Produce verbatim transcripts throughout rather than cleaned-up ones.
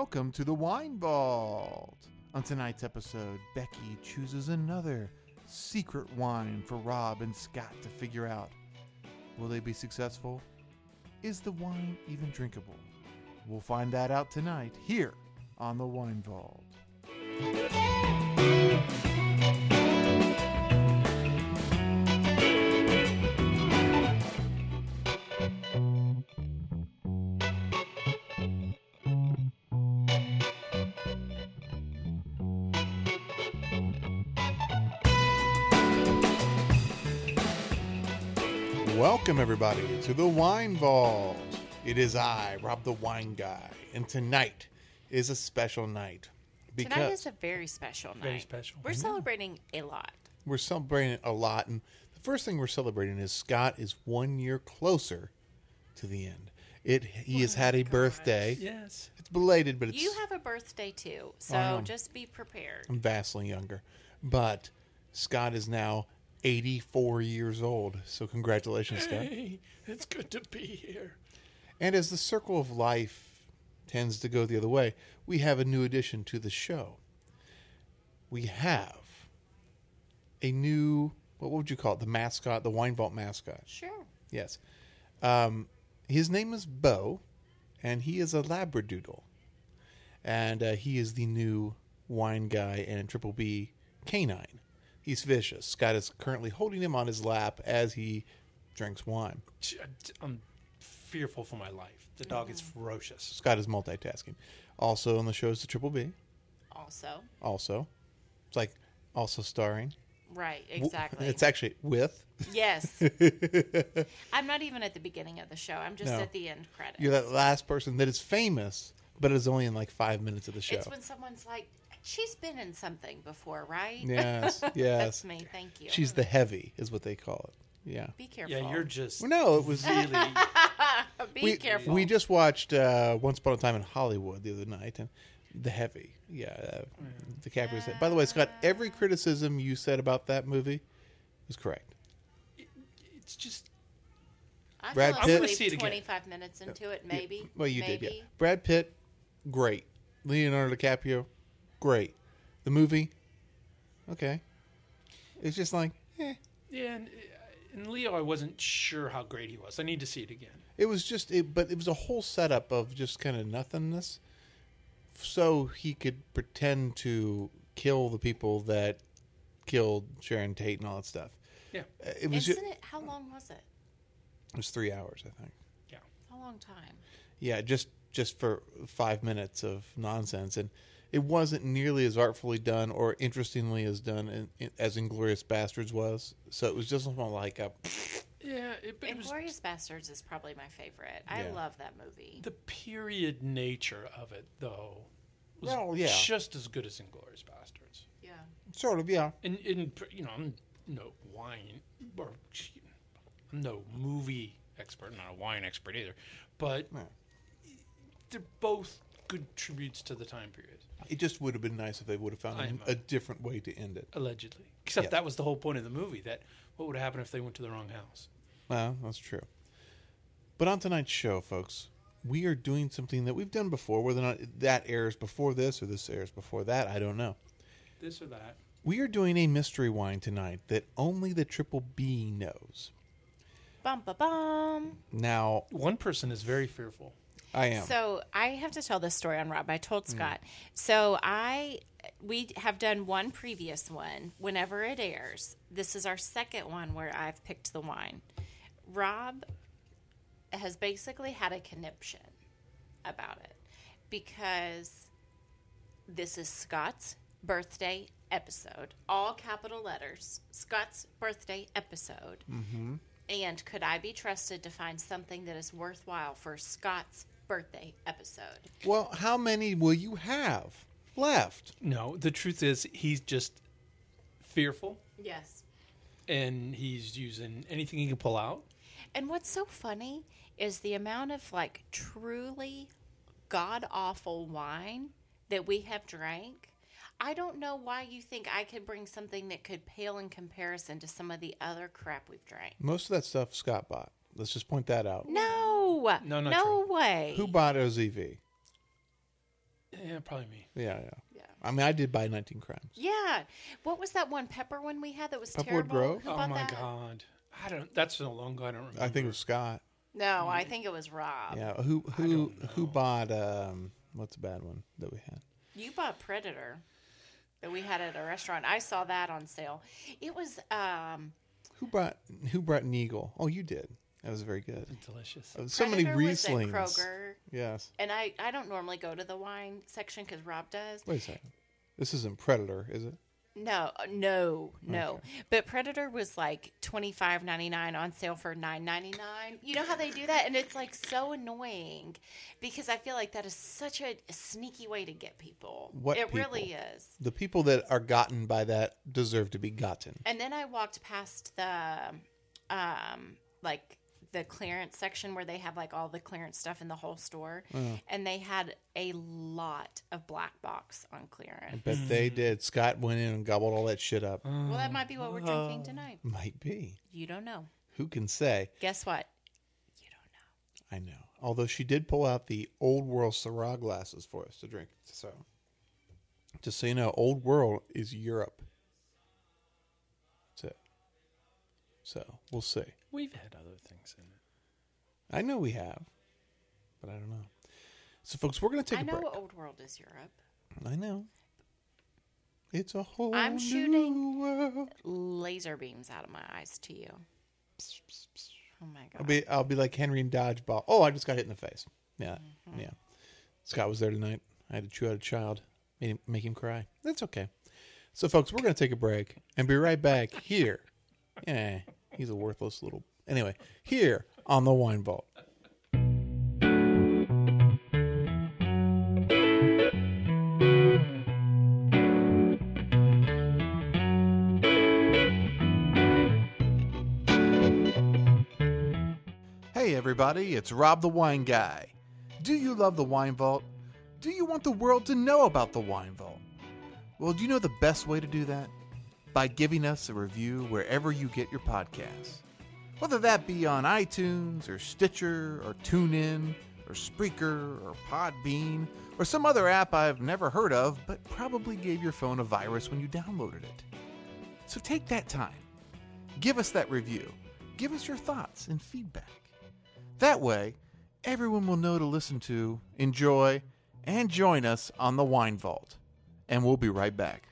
Welcome to the Wine Vault. On tonight's episode, Becky chooses another secret wine for Rob and Scott to figure out. Will they be successful? Is the wine even drinkable? We'll find that out tonight here on the Wine Vault. Welcome, everybody, to the Wine Vault. It is I, Rob the Wine Guy, and tonight is a special night. Because tonight is a very special night. Very special. We're celebrating a lot. We're celebrating a lot, and the first thing we're celebrating is Scott is one year closer to the end. It He Oh has had a gosh. birthday. Yes. It's belated, but it's You have a birthday too, so I know. just be prepared. I'm vastly younger. But Scott is now eighty-four years old, so congratulations, Scott. Hey, it's good to be here. And as the circle of life tends to go the other way, we have a new addition to the show. We have a new, what would you call it? The mascot, the Wine Vault mascot. Sure. Yes. Um, his name is Bo, and he is a Labradoodle. And uh, he is the new wine guy and Triple B canine. He's vicious. Scott is currently holding him on his lap as he drinks wine. I'm fearful for my life. The dog is ferocious. Scott is multitasking. Also on the show is the Triple B. Also. Also. It's like also starring. Right, exactly. It's actually with. Yes. I'm not even at the beginning of the show. I'm just No. at the end credits. You're that last person that is famous, but is only in like five minutes of the show. It's when someone's like, she's been in something before, right? Yes, yes. That's me. Thank you. She's the heavy, is what they call it. Yeah. Be careful. Yeah, you're just Well, no, it was. really. Be we, careful. We just watched uh, Once Upon a Time in Hollywood the other night, and the heavy, yeah, uh, DiCaprio said. By the way, Scott, every criticism you said about that movie was correct. It's just. I Brad fell Pitt- I'm gonna see asleep it again. twenty-five minutes into it, maybe. Well, you maybe. did, yeah. Brad Pitt, great. Leonardo DiCaprio, great. The movie, okay. It's just like, eh. Yeah, and, and Leo, I wasn't sure how great he was. I need to see it again. It was just, it, but it was a whole setup of just kind of nothingness, so he could pretend to kill the people that killed Sharon Tate and all that stuff. Yeah. Uh, It was. Isn't Ju- it? How long was it? it was three hours, I think. Yeah. A long time. Yeah, just just for five minutes of nonsense, and it wasn't nearly as artfully done or interestingly as done in, in, as Inglourious Bastards was. So it was just more like a. Yeah, it, but it was Inglourious Bastards is probably my favorite. I Yeah. love that movie. the period nature of it, though, was Well, yeah. just as good as Inglourious Bastards. Yeah. Sort of, yeah. And, and you know, I'm no wine or I'm no movie expert, not a wine expert either, but Yeah. they're both good tributes to the time period. It just would have been nice if they would have found I'm a, a- a different way to end it. Allegedly. Except Yeah. that was the whole point of the movie, that what would happen if they went to the wrong house? Well, that's true. But on tonight's show, folks, we are doing something that we've done before. Whether or not that airs before this or this airs before that, I don't know. This or that. We are doing a mystery wine tonight that only the Triple B knows. Bum ba bum. Now, One person is very fearful. I am. So I have to tell this story on Rob. I told Scott. So I we have done one previous one. Whenever it airs, this is our second one where I've picked the wine. Rob has basically had a conniption about it because this is Scott's birthday episode, all capital letters. Scott's birthday episode. Mm-hmm. And could I be trusted to find something that is worthwhile for Scott's birthday episode? Well, how many will you have left? No, the truth is he's just fearful, Yes. and he's using anything he can pull out. And what's so funny is the amount of like truly god awful wine that we have drank. I don't know why you think I could bring something that could pale in comparison to some of the other crap we've drank. Most of that stuff Scott bought. Let's just point that out. No, No, not no way. Who bought O Z V? Yeah, probably me. Yeah, yeah. Yeah. I mean, I did buy nineteen Crimes. Yeah. What was that one pepper one we had that was Pepperwood terrible? Grove? Who Oh bought my that? god, I don't. That's so long ago. I don't remember. I think it was Scott. No, I think it was Rob. Yeah. Who I who don't who know. bought um what's a bad one that we had? You bought Predator that we had at a restaurant. I saw that on sale. It was um Who brought who brought Neagle? Oh, you did. That was very good. Delicious. Uh, So many Predator was at Rieslings. Kroger. Yes. And I, I don't normally go to the wine section because Rob does. Wait a second. This isn't Predator, is it? No, no, no. But Predator was like twenty five ninety nine on sale for nine ninety nine. You know how they do that, and it's like so annoying because I feel like that is such a, a sneaky way to get people. What it people? really is. The people that are gotten by that deserve to be gotten. And then I walked past the, um, like the clearance section where they have like all the clearance stuff in the whole store, and they had a lot of black box on clearance. But they did. Scott went in and gobbled all that shit up. Well, that might be what we're drinking tonight. Might be. You don't know. Who can say? Guess what? You don't know. I know. Although she did pull out the Old World Syrah glasses for us to drink. So, just so you know, Old World is Europe. That's it. So, we'll see. We've had other things in it. I know we have, but I don't know. So, folks, we're going to take I a know break. Old World is Europe. I know. It's a whole I'm new shooting- world. Laser beams out of my eyes to you. Oh my I'll god. be I'll be like Henry in Dodgeball. Oh, I just got hit in the face. Yeah, Mm-hmm. yeah. Scott was there tonight. I had to chew out a child, made him, make him cry. That's okay. So, folks, we're going to take a break and be right back here. Yeah, he's a worthless little. Anyway, here on the Wine Vault. Hey everybody, it's Rob the Wine Guy. Do you love the Wine Vault? Do you want the world to know about the Wine Vault? Well, do you know the best way to do that? By giving us a review wherever you get your podcasts. Whether that be on iTunes or Stitcher or TuneIn or Spreaker or Podbean or some other app I've never heard of but probably gave your phone a virus when you downloaded it. So take that time. Give us that review. Give us your thoughts and feedback. That way, everyone will know to listen to, enjoy, and join us on the Wine Vault. And we'll be right back.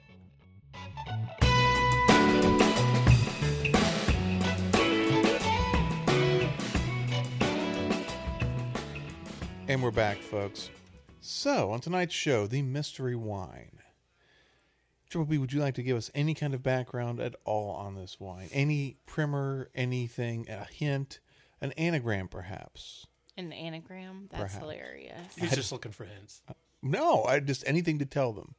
And we're back, folks. So, on tonight's show, the mystery wine. Triple B, would you like to give us any kind of background at all on this wine? Any primer, anything, a hint, an anagram perhaps? An anagram? That's Perhaps. hilarious. He's just looking for hints. No, I just anything to tell them.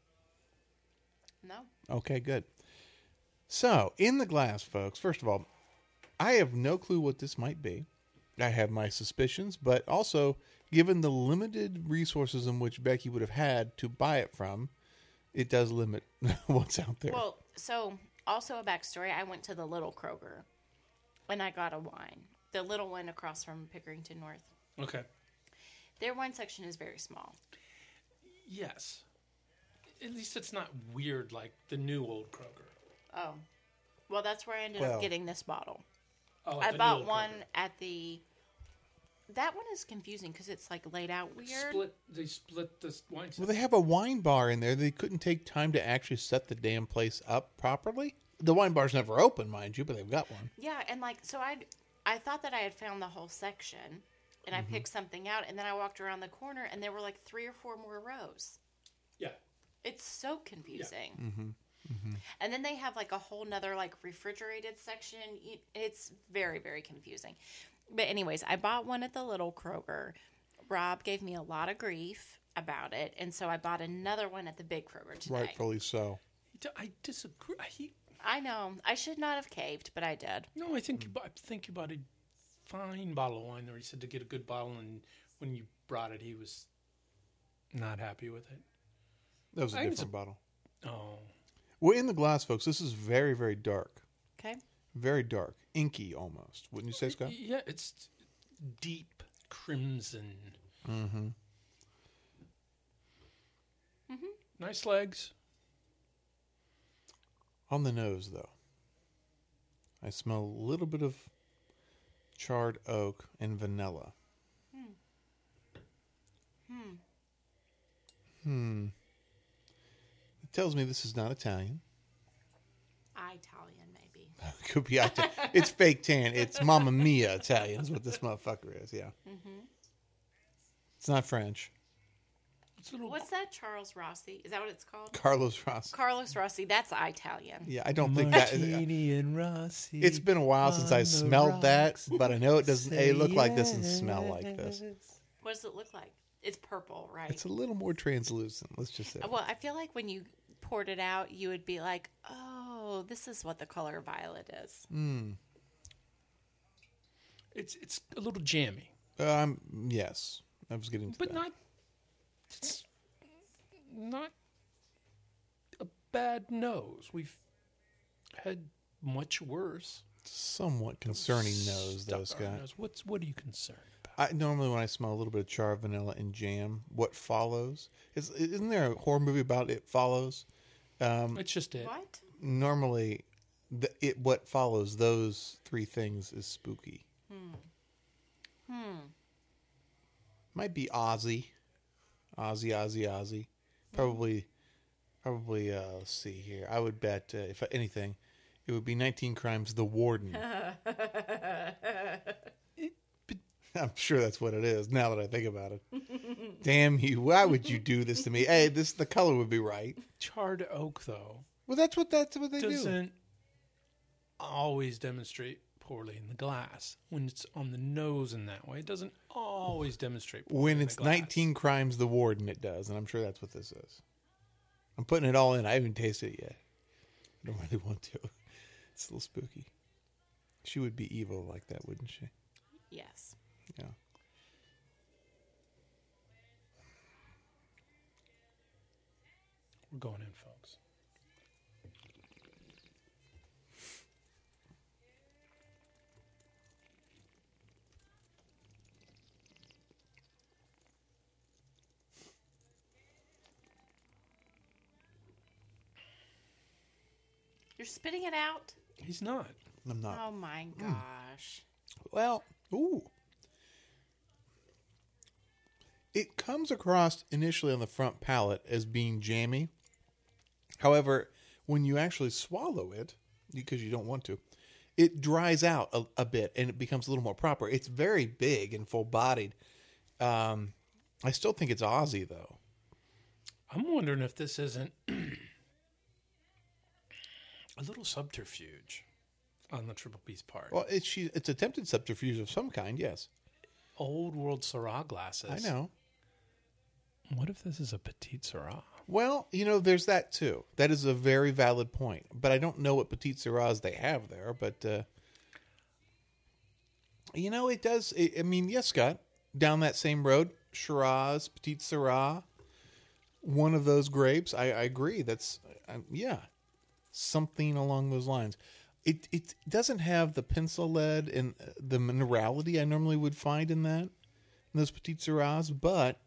No. Okay, good. So, in the glass, folks, first of all, I have no clue what this might be. I have my suspicions, but also, given the limited resources in which Becky would have had to buy it from, it does limit what's out there. Well, so also a backstory. I went to the little Kroger and I got a wine. The little one across from Pickerington North. Okay. Their wine section is very small. Yes. At least it's not weird like the new old Kroger. Oh. Well, that's where I ended Well- up getting this bottle. Oh, I the new bought old one Kroger. at the... That one is confusing because it's like laid out weird. Split. They split this wine. Well, Section. they have a wine bar in there. They couldn't take time to actually set the damn place up properly. The wine bar's never open, mind you, but they've got one. Yeah, and like, so I I thought that I had found the whole section, and Mm-hmm. I picked something out, and then I walked around the corner, and there were like three or four more rows. Yeah. It's so confusing. Mm-hmm. And then they have like a whole nother like refrigerated section. It- It's very, very confusing. But anyways, I bought one at the little Kroger. Rob gave me a lot of grief about it, and so I bought another one at the big Kroger today. Rightfully so. I disagree. He, I know. I should not have caved, but I did. no, I think you bought, I think you bought a fine bottle of wine there. He said to get a good bottle, and when you brought it, he was not happy with it. That was a I think it's different bottle. Oh. Well, in the glass, folks, this is very, very dark. Okay. Very dark. Inky almost. Wouldn't you say, Scott? Yeah, it's deep crimson. Mm-hmm. Nice legs. On the nose, though, I smell a little bit of charred oak and vanilla. Hmm. Hmm. Hmm. It tells me this is not Italian. Italian, maybe. Could be Italian. It's fake tan. It's Mamma Mia Italian is what this motherfucker is, yeah. Mm-hmm. It's not French. It's a little. What's that? Charles Rossi? Is that what it's called? Carlos Rossi. Carlos Rossi. That's Italian. Yeah, I don't think that... Martini and Rossi. It's been a while since I on the smelled that, rocks. but I know it doesn't Say a look like this and smell yes. like this. What does it look like? It's purple, right? It's a little more translucent, let's just say. Well, I feel like when you poured it out, you would be like, oh, this is what the color violet is. Mm. It's it's a little jammy, Um, yes, I was getting to but that. not. It's not a bad nose. We've had much worse. Somewhat concerning nose, though, Stuck our Scott. nose. What's what are you concerned about? I normally when I smell a little bit of char, vanilla, and jam, what follows is isn't there a horror movie about it follows? Um, It's just it. What? normally, the, it what follows those three things is spooky. Hmm. Hmm. Might be Ozzy, Ozzy, Ozzy, Ozzy. Probably, probably. Uh, let's see here. I would bet uh, if anything, it would be nineteen Crimes. The Warden. I'm sure that's what it is. Now that I think about it, damn you! Why would you do this to me? Hey, this the color would be right. Charred oak, though, Well, that's what that's what they do. doesn't always demonstrate poorly in the glass. When it's on the nose in that way, it doesn't always demonstrate poorly When in it's the glass. nineteen Crimes. The Warden, it does, and I'm sure that's what this is. I'm putting it all in. I haven't tasted it yet. I don't really want to. It's a little spooky. She would be evil like that, wouldn't she? Yes. Yeah. We're going in, folks. You're spitting it out? He's not. I'm not. Oh my gosh. Well, ooh. It comes across initially on the front palate as being jammy. However, when you actually swallow it, because you don't want to, it dries out a, a bit and it becomes a little more proper. It's very big and full-bodied. Um, I still think it's Aussie, though. I'm wondering if this isn't a little subterfuge on the Triple B's part. Well, it's she, it's attempted subterfuge of some kind, yes. Old world Syrah glasses. I know. What if this is a Petite Syrah? Well, you know, there's that too. That is a very valid point. But I don't know what Petite Syrahs they have there. But, uh, you know, it does. It, I mean, yes, Scott, down that same road, Shiraz, Petite Syrah, one of those grapes. I, I agree. That's, um, yeah, something along those lines. It it doesn't have the pencil lead and the minerality I normally would find in that, in those Petite Syrahs, but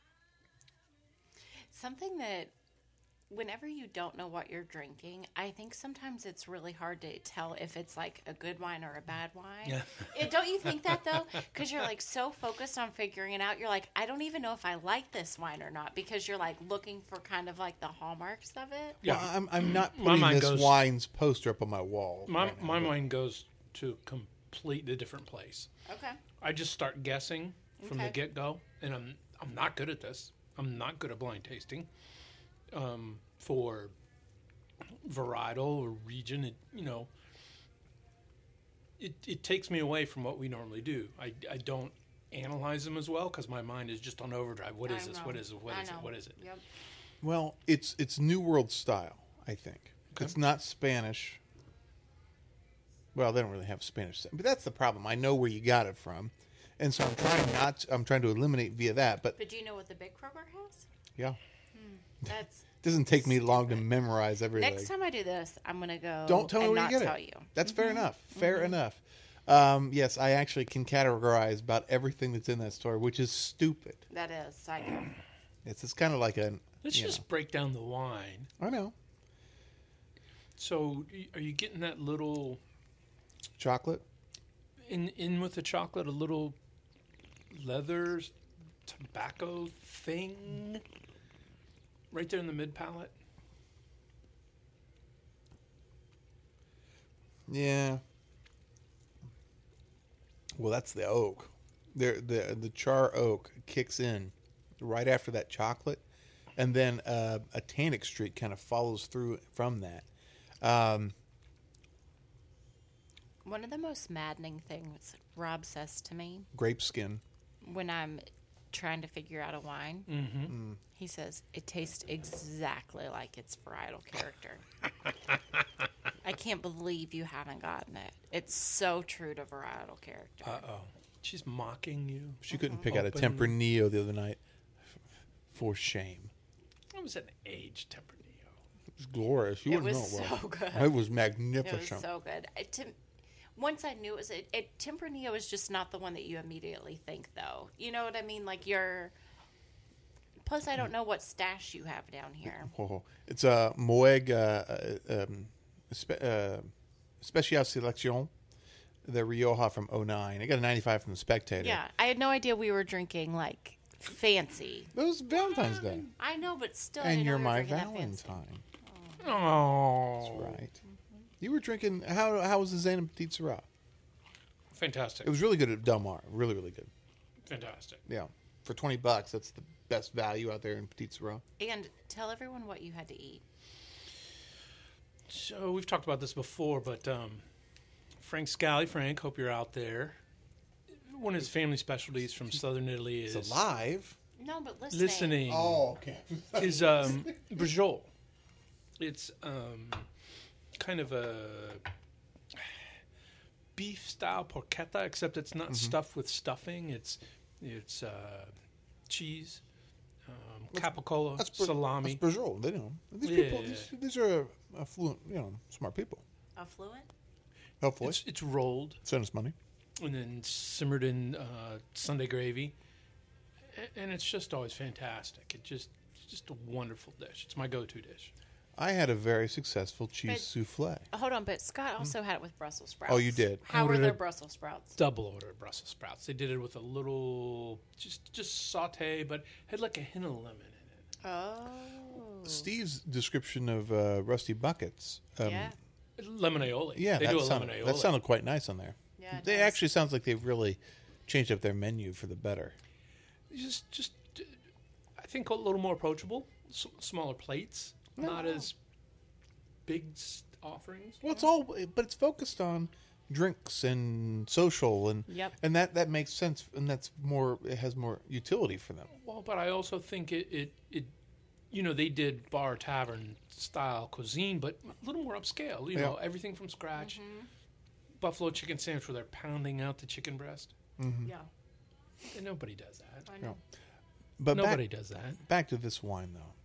Something that, whenever you don't know what you're drinking, I think sometimes it's really hard to tell if it's like a good wine or a bad wine. Yeah. It, don't you think that though? Because you're like so focused on figuring it out. You're like, I don't even know if I like this wine or not, because you're like looking for kind of like the hallmarks of it. Yeah. well, I'm I'm not My putting mind this goes- wine's poster up on my wall. My right now, my but- mind goes to a completely different place. Okay. I just start guessing from the Okay. get go, and I'm I'm not good at this. I'm not good at blind tasting. Um, for varietal or region, it, you know, it it takes me away from what we normally do. I, I don't analyze them as well because my mind is just on overdrive. What is I this? know. What is it? What I is it? know. What is it? Yep. Well, it's it's New World style, I think. Okay. It's not Spanish. Well, they don't really have Spanish, but that's the problem. I know where you got it from, and so I'm trying not. To, I'm trying to eliminate via that. But But do you know what the big Kroger has? yeah, That's it doesn't take me long to memorize everything. next time I do this, I'm gonna go. Don't tell me and where not you get tell it. you. That's fair enough. Fair enough. Um, yes, I actually can categorize about everything that's in that store, which is stupid. That is psycho. It's it's kind of like a. Let's you just know. break down the wine. I know. So, y- are you getting that little Chocolate. in in with the chocolate, a little leather tobacco thing right there in the mid palate? Yeah. Well, that's the oak. The the the char oak kicks in right after that chocolate, and then uh, a tannic streak kind of follows through from that. Um, One of the most maddening things Rob says to me grape skin. when I'm trying to figure out a wine, Mm-hmm. he says it tastes exactly like its varietal character. I can't believe you haven't gotten it. It's so true to varietal character. Uh oh. She's mocking you. She couldn't pick out a Open- Tempranillo the other night. For shame. That was an aged Tempranillo. It was glorious. You It wouldn't was know it well. so good. It was It magnificent. was so good. It, Tim, once I knew it was it, it, Tempranillo is just not the one that you immediately think, though. You know what I mean? Like you're. Plus, I don't know what stash you have down here. Oh, it's a Moeg uh, um, spe- uh, Special Selection, the Rioja from oh nine. I got a ninety-five from the Spectator. Yeah, I had no idea we were drinking like fancy. It was Valentine's Day. I know, but still, I And didn't know you're we were my drinking that fancy. Valentine. Oh. That's right. You were drinking, how how was the Zana Petite Syrah? Fantastic. It was really good at Del Mar. Really, really good. Fantastic. Yeah. For twenty bucks, that's the best value out there in Petite Syrah. And tell everyone what you had to eat. So we've talked about this before, but um, Frank Scally, Frank, hope you're out there. One of his family specialties from southern Italy is It's alive. No, but listening. listening. Oh, okay. Is um, Brajol. It's um, kind of a beef style porchetta, except it's not stuffed with stuffing. It's it's uh, cheese, um, capicola, That's Bra- salami. That's Brazil. They know. These Yeah. people, these, these are affluent, you know, smart people. Affluent? Hopefully. It's, it's rolled Send us money. and then simmered in uh, Sunday gravy, A- and it's just always fantastic. It just it's just a wonderful dish. It's my go-to dish. I had a very successful cheese But- souffle. Hold on, but Scott also had it with Brussels sprouts. Oh, you did? I How were ordered their it- Brussels sprouts? Double order of Brussels sprouts. They did it with a little just just saute, but had like a hint of lemon in it. Oh. Steve's description of uh, Rusty Buckets. Um, yeah. Lemon aioli. Yeah, they that do a sounded, lemon aioli. that sounded quite nice on there. Yeah, it They does. actually sounds like they've really changed up their menu for the better. just just uh, I think a little more approachable, S- smaller plates, not as big s- offerings. Well, it's all, but it's focused on drinks and social, and Yep. and that that makes sense, and that's more. It has more utility for them. Well, but I also think it, it, it you know, they did bar tavern style cuisine, but a little more upscale. You know, Yeah. everything from scratch. Buffalo chicken sandwich where they're pounding out the chicken breast. Yeah. And nobody does that. I know. But Nobody back, does that. back to this wine, though.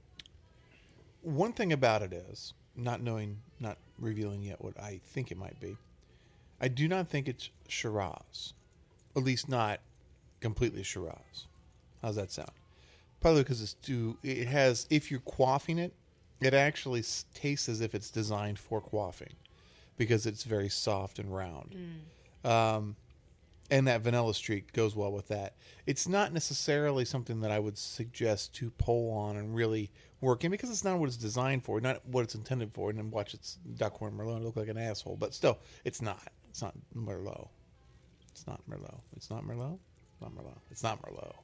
One thing about it is, not knowing, not revealing yet what I think it might be, I do not think it's Shiraz. At least not completely Shiraz. How's that sound? Probably because it's too, it has, if you're quaffing it, it actually s- tastes as if it's designed for quaffing because it's very soft and round. Um, and that vanilla streak goes well with that. It's not necessarily something that I would suggest to pull on and really work in because it's not what it's designed for, not what it's intended for. And then watch its Duckhorn Merlot look like an asshole, but still, it's not. It's not Merlot. It's not Merlot. It's not Merlot. It's not Merlot. It's not Merlot.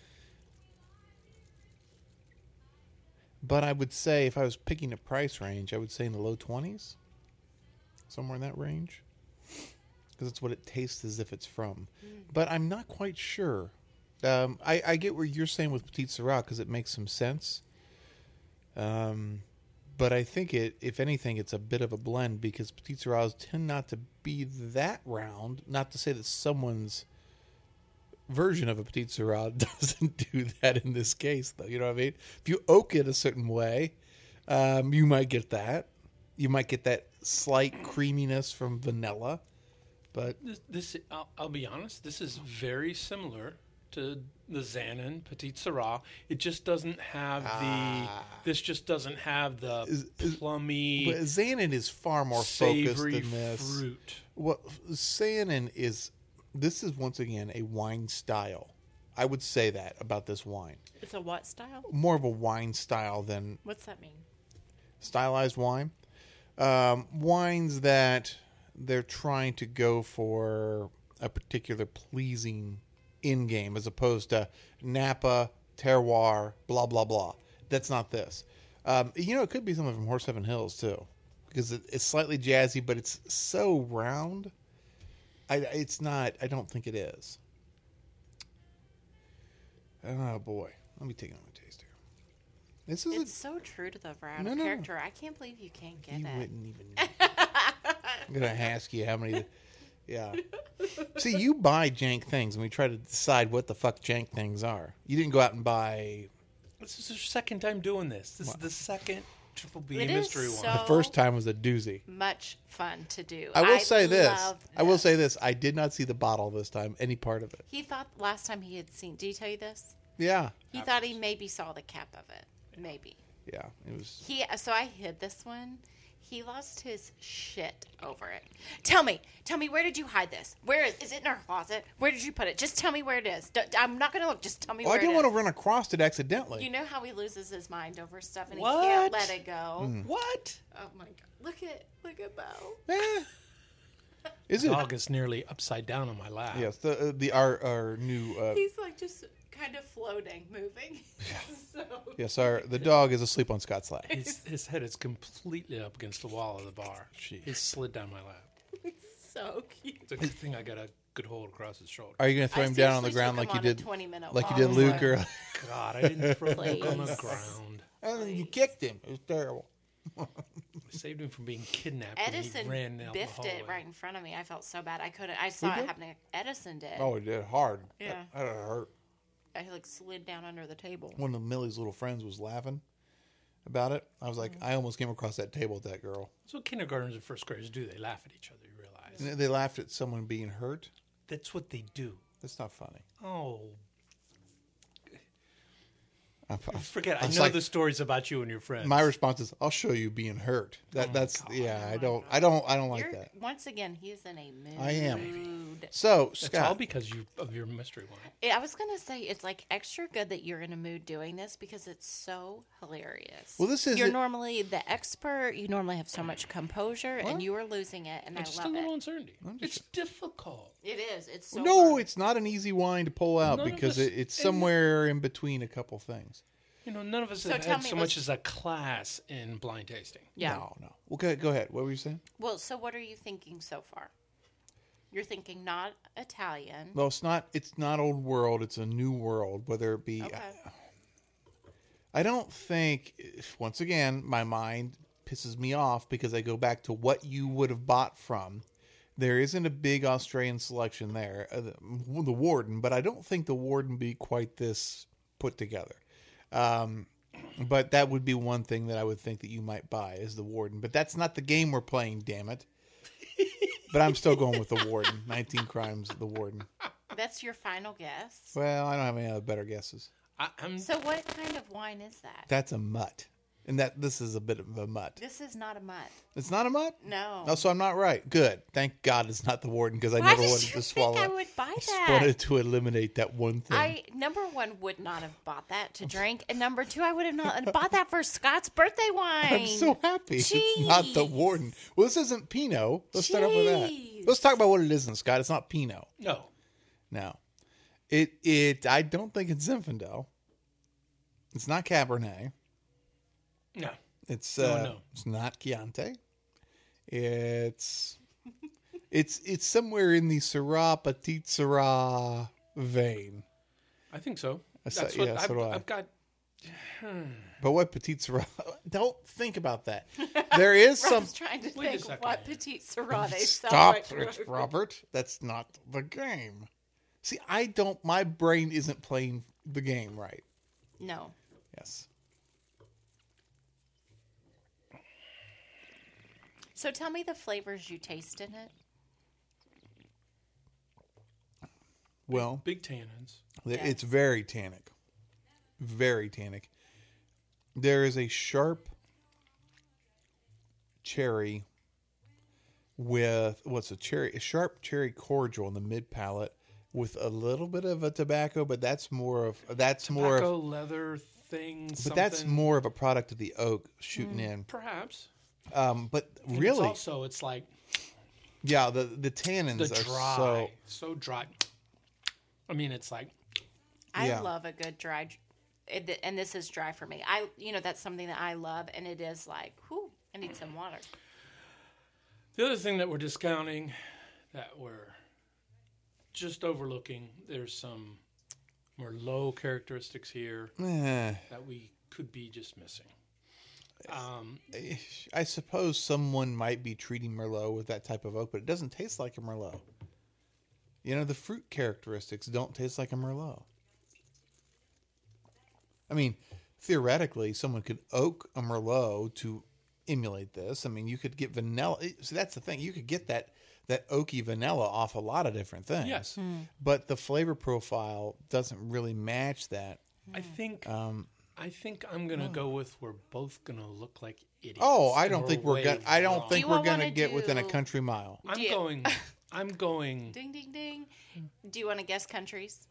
But I would say if I was picking a price range, I would say in the low twenties, somewhere in that range, because it's what it tastes as if it's from. But I'm not quite sure. Um, I, I get what you're saying with Petite Syrah because it makes some sense. Um, but I think it, if anything, it's a bit of a blend because Petite Syrahs tend not to be that round. Not to say that someone's version of a Petite Syrah doesn't do that in this case, though. You know what I mean? If you oak it a certain way, um, you might get that. You might get that slight creaminess from vanilla. But This, this I'll, I'll be honest. This is very similar to the Xanin Petite Syrah. It just doesn't have Ah. the. This just doesn't have the Is- is- plummy, But Xanin is far more focused savory than this. fruit. Well, Xanin is. This is once again a wine style. I would say that about this wine. It's a what style? More of a wine style than What's that mean? stylized wine. Um, wines that they're trying to go for a particular pleasing in game, as opposed to Napa, terroir, blah blah blah. That's not this. Um, you know, it could be something from Horse Heaven Hills too, because it, it's slightly jazzy, but it's so round. I, it's not. I don't think it is. Oh boy, let me take another taste here. This is It's a, so true to the Verona No, no. character. I can't believe you can't get you it. wouldn't even. Know. I'm gonna ask you how many. Yeah. See, you buy jank things, and we try to decide what the fuck jank things are. You didn't go out and buy. This is your second time doing this. This is the second Triple B It is mystery so- one. The first time was a doozy. Much fun to do. I will say this. love I will say this. I did not see the bottle this time. Any part of it. He thought last time he had seen. Did he tell you this? Yeah. He thought he maybe saw the cap of it. Maybe. Yeah. It was. He. So I hid this one. He lost his shit over it. Tell me, tell me, where did you hide this? Where is, is it in our closet? Where did you put it? Just tell me where it is. D- I'm not going to look. Just tell me Oh, where I didn't it want is. to run across it accidentally. You know how he loses his mind over stuff and What? he can't let it go. Mm. What? Oh my god! Look at look at Bo. Eh. Is it? Dog is nearly upside down on my lap. Yes. The uh, the our our new. Uh, He's like just kind of floating, moving. so yes. Our the dog is asleep on Scott's lap. His, his head is completely up against the wall of the bar. He slid down my lap. so cute. It's a good thing I got a good hold across his shoulder. Are you going to throw I him down on the seriously ground took like him you on a did, twenty minute like you walk. did Luke? Or God, I didn't throw Luke on the Please. ground. and then you kicked him. It was terrible. I saved him from being kidnapped Edison when he ran down biffed the it hallway. right in front of me. I felt so bad. I couldn't. I saw Who it did? happening. Edison did. Oh, it did hard. Yeah. That, that hurt. I like slid down under the table. One of Millie's little friends was laughing about it. I was like, I almost came across that table with that girl. That's what kindergartners and first graders do. They laugh at each other, you realize. And they laughed at someone being hurt. That's what they do. That's not funny. Oh, I, I, forget. I was know like- the stories about you and your friends. my response is, "I'll show you being hurt." That Oh my that's God. yeah. I my don't. God. I don't. I don't like You're, that. Once again, he's in a mood. I am. So That's all Scott, because you of your mystery one. I was gonna say it's like extra good that you're in a mood doing this because it's so hilarious. Well, this is you're it- normally the expert. You normally have so much composure, and you are losing it, and It's I just a love little it. uncertainty. It's difficult. It is. It's so no, hard. it's not an easy wine to pull out None of because us- it, it's and- somewhere in between a couple things. You know, none of us So have tell had me, so let's- much as a class in blind tasting. yeah. No, no. Okay, go ahead. What were you saying? Well, so what are you thinking so far? You're thinking not Italian. No, it's not. It's not old world. It's a new world. Whether it be, Okay. I don't think. Once again, my mind pisses me off because I go back to what you would have bought from. There isn't a big Australian selection there. Uh, the, the Warden, but I don't think the Warden be quite this put together. Um, but that would be one thing that I would think that you might buy is the Warden. But that's not the game we're playing. Damn it! But I'm still going with the Warden. nineteen Crimes, the Warden. That's your final guess. Well, I don't have any other better guesses. I, I'm So what kind of wine is that? That's a mutt. And that this is a bit of a mutt. This is not a mutt. It's not a mutt? No. No, so I'm not right. Good. Thank God it's not the Warden because I Why never did wanted you to swallow think I it. would buy I just that? wanted to eliminate that one thing. I number one would not have bought that to drink, and number two, I would have not bought that for Scott's birthday wine. I'm so happy it's not the Jeez. Warden. Well, this isn't Pinot. Let's start off with that. Jeez. Let's talk about what it isn't, Scott. It's not Pinot. no. No. It it I don't think it's Zinfandel. It's not Cabernet. No. It's No, uh, no. it's not Chianti. It's it's it's somewhere in the Syrah Petite Syrah vein. I think so. I saw- That's what yeah, so I've, do I. I've got. But what Petite Syrah? Don't think about that. There is some. Rob's trying to Wait a think second. what Petite Syrah they sell. Stop at it, Kroger. Robert. That's not the game. See, I don't. My brain isn't playing the game right. No. Yes. So tell me the flavors you taste in it. Well, Big tannins. It's very tannic. Very tannic. There is a sharp cherry with what's a cherry, a sharp cherry cordial in the mid palate with a little bit of a tobacco, but that's more of that's Tobacco, more of leather thing. but something. that's more of a product of the oak shooting Mm, in. Perhaps. Um, but And really, it's also it's like yeah, the the tannins the are dry, so so dry. I mean, it's like I Yeah. love a good dry, it- and this is dry for me. I, you know, that's something that I love, and it is like, whew, I need some water. the other thing that we're discounting, that we're just overlooking. There's some more low characteristics here eh, that we could be just missing. Um, I suppose someone might be treating Merlot with that type of oak, but it doesn't taste like a Merlot. You know, the fruit characteristics don't taste like a Merlot. I mean, theoretically, someone could oak a Merlot to emulate this. I mean, you could get vanilla. So that's the thing. You could get that that oaky vanilla off a lot of different things. Yes. But the flavor profile doesn't really match that. I think Um, I think I'm gonna go with we're both gonna look like idiots. oh, I and don't think we're way gonna. I don't wrong. think you we're all gonna wanna get within a do- country mile. I'm Do you- going. I'm going. Ding, ding, ding. Do you want to guess countries?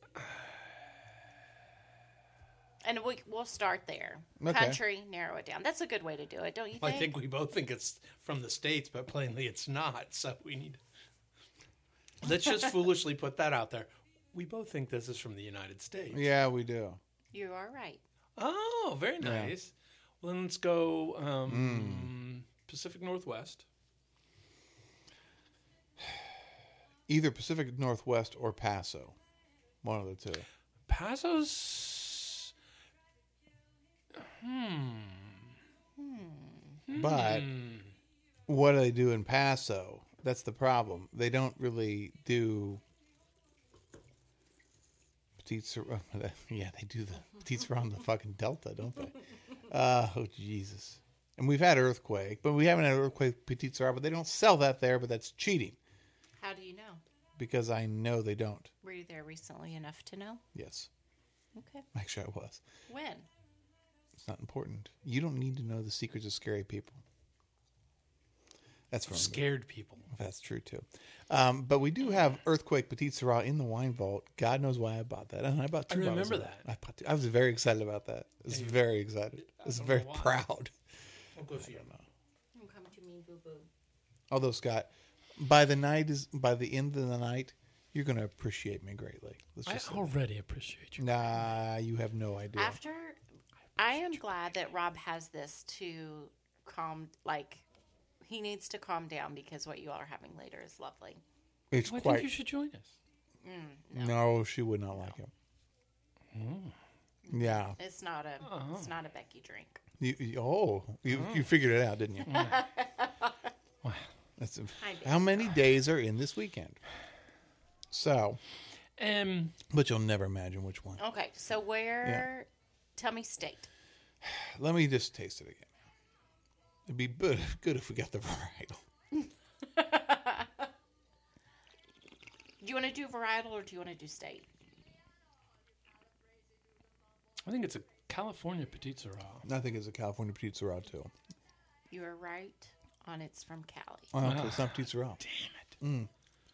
And we, we'll start there. Okay. Country, narrow it down. That's a good way to do it, don't you I think? think we both think it's from the States, but plainly it's not. So we need. Let's just foolishly put that out there. We both think this is from the United States. Yeah, we do. You are right. Oh, very Yeah. nice. Well, then let's go um, Pacific Northwest. Either Pacific Northwest or Paso. One of the two. Paso's. Hmm. But Hmm. what do they do in Paso? That's the problem. They don't really do Petite Sirah. Yeah, they do the Petite Sirah on the fucking Delta, don't they? Uh, oh, Jesus. And we've had Earthquake, but we haven't had Earthquake Petite Sirah, but they don't sell that there, but that's cheating How do you know? because I know they don't. Were you there recently enough to know? Yes. Okay. Actually, I was. When? It's not important. You don't need to know the secrets of scary people. That's from Scared people. That's true too. Um, but we do have Earthquake Petite Sirah in the wine vault. God knows why I bought that. And I bought two I bottles remember of that. it. I, bought two, I was very excited about that. I was Yeah, you- very excited. I was don't very know why. proud. I'll go see you. You come to me, boo boo. Although Scott, by the night is by the end of the night, you're going to appreciate me greatly. Let's I just say already appreciate you. that. Nah, you have no idea. After, I am glad that Rob has this to calm, like, he needs to calm down because what you all are having later is lovely. It's Well, I quite. think you should join us. no. she would not like it. Yeah. It's not a, Uh-huh. it's not a Becky drink. You, you- oh, you, you figured it out, didn't you? Wow. That's a, I did. how many days are in this weekend? So, Um, but you'll never imagine which one. Okay, so where? Tell me state. Let me just taste it again. It'd be good, good if we got the varietal. Do you want to do varietal or do you want to do state? I think it's a California Petite Sirah. I think it's a California Petite Sirah too. You are right on. It's from Cali. Oh, okay, it's not Petite Sirah. Damn it.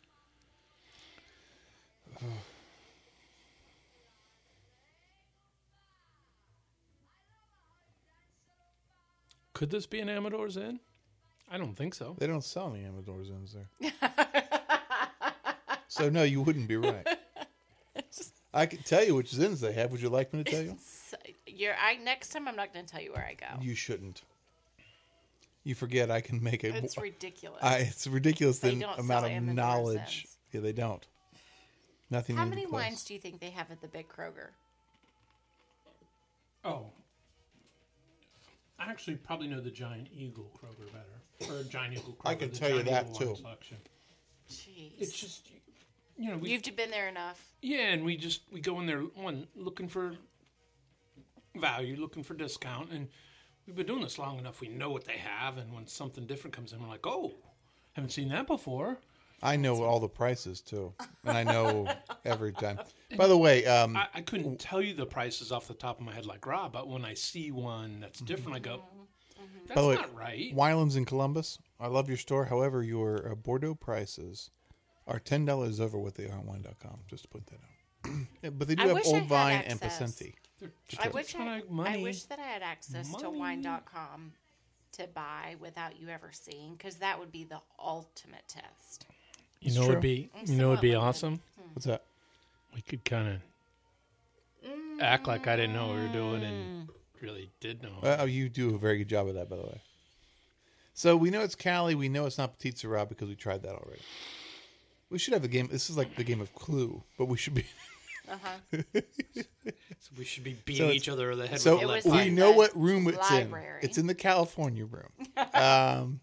Could this be an Amador's Inn? I don't think so. They don't sell any Amador's Inns there. So no, you wouldn't be right. I could tell you which Zins they have. Would you like me to tell you? So you're. I next time I'm not going to tell you where I go. You shouldn't. You forget I can make a. It's ridiculous. I, it's ridiculous They the don't amount sell of Amador knowledge. Zins. Yeah, they don't. Nothing. How even many close. wines do you think they have at the Big Kroger? Oh. I actually probably know the Giant Eagle Kroger better. Or Giant Eagle Kroger. I can the tell you Giant that, Eagle wine too. selection. Jeez. It's just, you know, we You've been there enough. yeah, and we just we go in there one looking for value, looking for discount, and we've been doing this long enough. We know what they have, and when something different comes in, we're like, oh, haven't seen that before. I know all the prices too, and I know every time. By the way, um, I, I couldn't tell you the prices off the top of my head like Rob, but when I see one that's different, I go, that's By the way, not right. Wyland's in Columbus. I love your store. However, your uh, Bordeaux prices are ten dollars over what they are on wine dot com. Just to put that out. Yeah, but they do I have wish I Old had Vine and access. Pacenti. I wish I, like I money. wish that I had access to Money. wine dot com to buy without you ever seeing, because that would be the ultimate test. You It's know, true. it'd be I'm you know, it'd be somewhat awesome. What's that? We could kind of act like I didn't know what we were doing and really did know. Well, you do a very good job of that, by the way. So we know it's Cali. We know it's not Petite Sirah because we tried that already. We should have a game. This is like the game of Clue, but we should be. Uh-huh. So we should be beating So it's- each other over the head So with a It was lead we in pipe. know the what room it's library. in. It's in the California room. um,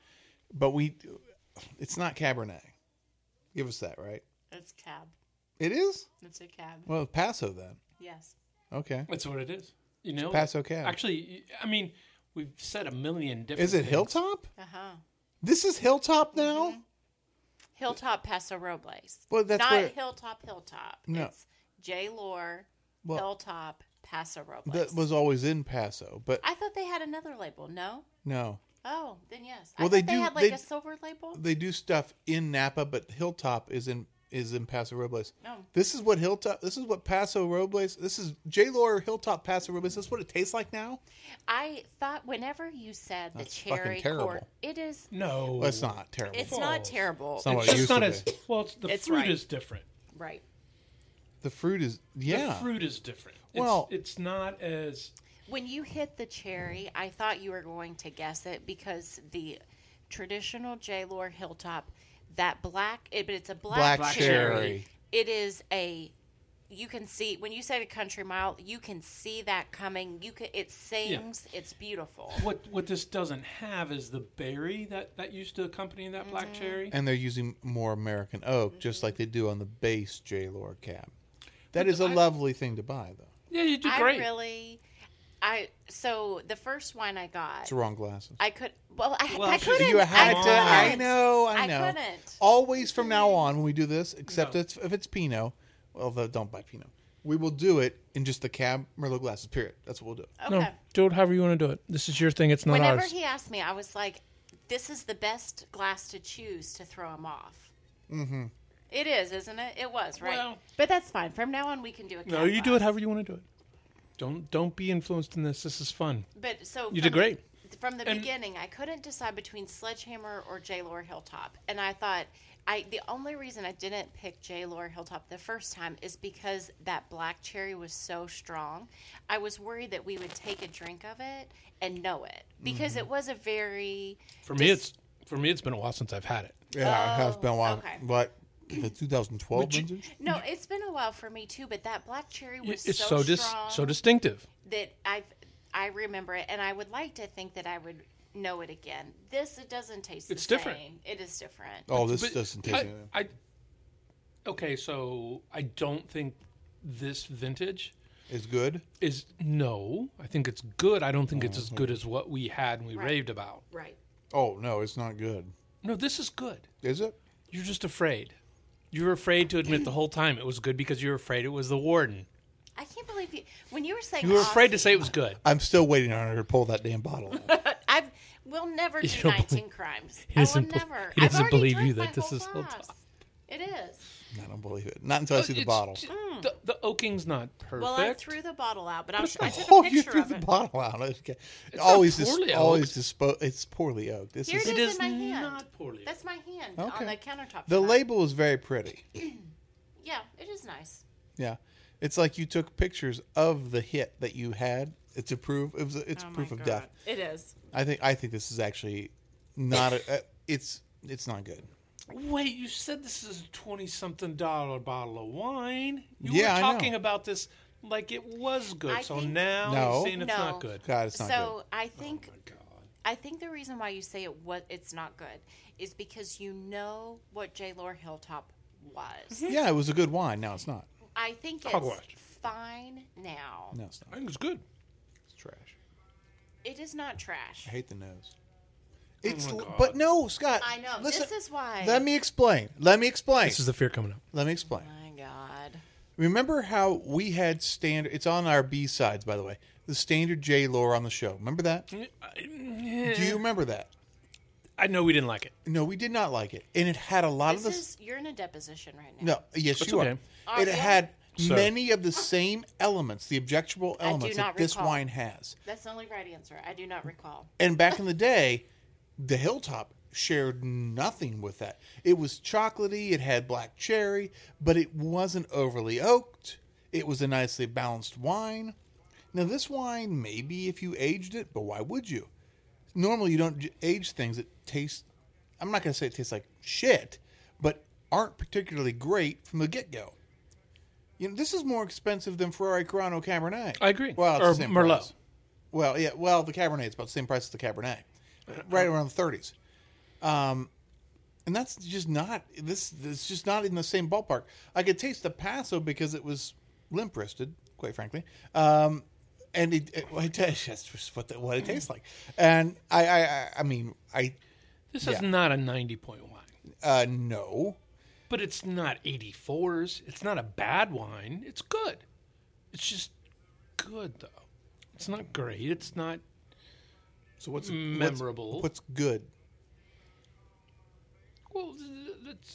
but we, it's not Cabernet. Give us that, right? It's cab. It is? It's a cab. Well, Paso then. Yes. Okay. That's what it is. You know, Paso Cab. Actually, I mean, we've said a million different. Is it things. Hilltop? Uh-huh. This is Hilltop now? Hilltop Paso Robles. Well, that's Not where- Hilltop Hilltop. No. It's J. Lore, Well, Hilltop Paso Robles. that was always in Paso, but I thought they had another label. No? no. Oh, then yes. Well, I they thought they, do- had like they- a silver label. They do stuff in Napa, but Hilltop is in is in Paso Robles. No. This is what Hilltop. This is what Paso Robles. This is J. Lore Hilltop Paso Robles. This is what it tastes like now. I thought whenever you said the That's fucking cherry terrible. court, it is. No, Well, it's not terrible. It's False. not terrible. It's not what It's it just used not to as be. well. It's, the It's fruit right. is different. Right. The fruit is yeah. The fruit is different. It's, Well- it's not as When you hit the cherry, I thought you were going to guess it because the traditional J. Lore Hilltop, that black, it, but it's a black, Black cherry. cherry. It is a. You can see when you say a country mile, you can see that coming. You can. It sings. It's beautiful. what what this doesn't have is the berry that that used to accompany that black Mm-hmm. cherry. And they're using more American oak, just like they do on the base J. Lore cab. That is a I- lovely thing to buy, though. Yeah, you do I great. really, I so the first wine I got, It's the wrong glasses. I could. Well, I, Well, I she- couldn't. You had I to. I couldn't. know. I I know. couldn't. Always from now on, when we do this, except No. it's, if it's Pinot, well, though, don't buy Pinot. We will do it in just the cab Merlot glasses. Period. That's what we'll do. Okay. No, do it however you want to do it. This is your thing. It's not Whenever ours. he asked me, I was like, "This is the best glass to choose to throw him off." Mm-hmm. It is, isn't it? It was, right? Well- but that's fine. From now on, we can do a. no, cab you do glass. it however you want to do it. Don't don't be influenced in this. This is fun. But so You from did great. The, from the And- beginning, I couldn't decide between Sledgehammer or J. Lore Hilltop, and I thought. I, the only reason I didn't pick J. Lore Hilltop the first time is because that black cherry was so strong. I was worried that we would take a drink of it and know it because it was a very For me, dis- it's for me. It's been a while since I've had it. Yeah, it has been a while. okay. What? The twenty twelve Would you- vintage? no. It's been a while for me too, but that black cherry was It's so, so dis- strong so distinctive. that I I remember it, and I would like to think that I would know it again. This it doesn't taste. It's the different. Same. It is different. Oh, this But doesn't taste I, anything. I, okay, so I don't think this vintage It's good. is no. I think it's good. I don't think it's as good as what we had and we Right. raved about. Right. Oh, no, it's not good. No, this is good. Is it? You're just afraid. You were afraid to admit the whole time it was good because you were afraid it was the warden. I can't believe you when you were saying You were afraid to Aussie, say it was good. I'm still waiting on her to pull that damn bottle out. I've we'll never do You don't nineteen believe- crimes. he I will doesn't bel- never. he I've doesn't already believe drank you that my this whole is Hilltop. glass. It is. I don't believe it. Not until I see the It's- bottle. The, the oaking's not perfect. Well, I threw the bottle out, but I, was, I took Oh, a you picture threw of the it. bottle out. Okay. not Always, dis- poorly always oaked. dispo- It's poorly oaked. This Here is it It is is in my hand. not poorly. That's my hand Okay. on the countertop. the tonight. label is very pretty. Yeah, it is nice. Yeah, it's like you took pictures of the hit that you had. It's a proof. It was. A, it's Oh my proof of God. death. It is. I think. I think this is actually not. A, uh, it's. It's not good. Wait, you said this is a twenty-something dollar bottle of wine. You Yeah, were I know. talking about this like it was good. I so think- now No. you're saying it's no. not good. God, it's not So I think Oh my God. I think the reason why you say it what it's not good is because you know what J. Lore Hilltop was. good. Yeah, it was a good wine. Now it's not. I think it's Hogwash. fine now. No, it's I not. think it's good. It's trash. It is not trash. I hate the nose. It's Oh my l- God. but no, Scott. I know. Listen, This is why. Let me explain. Let me explain. This is the fear coming up. Let me explain. My God. Remember how we had standard? It's on our B sides, by the way. The standard J lore on the show. Remember that? Do you remember that? I know we didn't like it. No, we did not like it, and it had a lot This of the. is you're in a deposition right now. No, yes, That's you okay. are. Are It you? had Sir. many of the same elements, the objectionable I do elements that not this recall. wine has. That's the only right answer. I do not recall. And back in the day, the Hilltop shared nothing with that. It was chocolatey, it had black cherry, but it wasn't overly oaked. It was a nicely balanced wine. Now, this wine, maybe if you aged it, but why would you? Normally, you don't j- age things that taste, I'm not going to say it tastes like shit, but aren't particularly great from the get-go. You know, this is more expensive than Ferrari Carano Cabernet. I agree. Well, it's Or the same Merlot. price. Well, yeah, well, the Cabernet is about the same price as the Cabernet. Right around the thirties. Um, and that's just not, this It's just not in the same ballpark. I could taste the Paso because it was limp-wristed, quite frankly. Um, and it, it, well, it tastes, that's just what, the, what it tastes like. And I, I, I, I mean, I, This Yeah. is not a ninety point wine, uh, no. but it's not eighty-fours. It's not a bad wine. It's good. It's just good though. It's not great. It's not So what's memorable. What's, what's good? well. That's,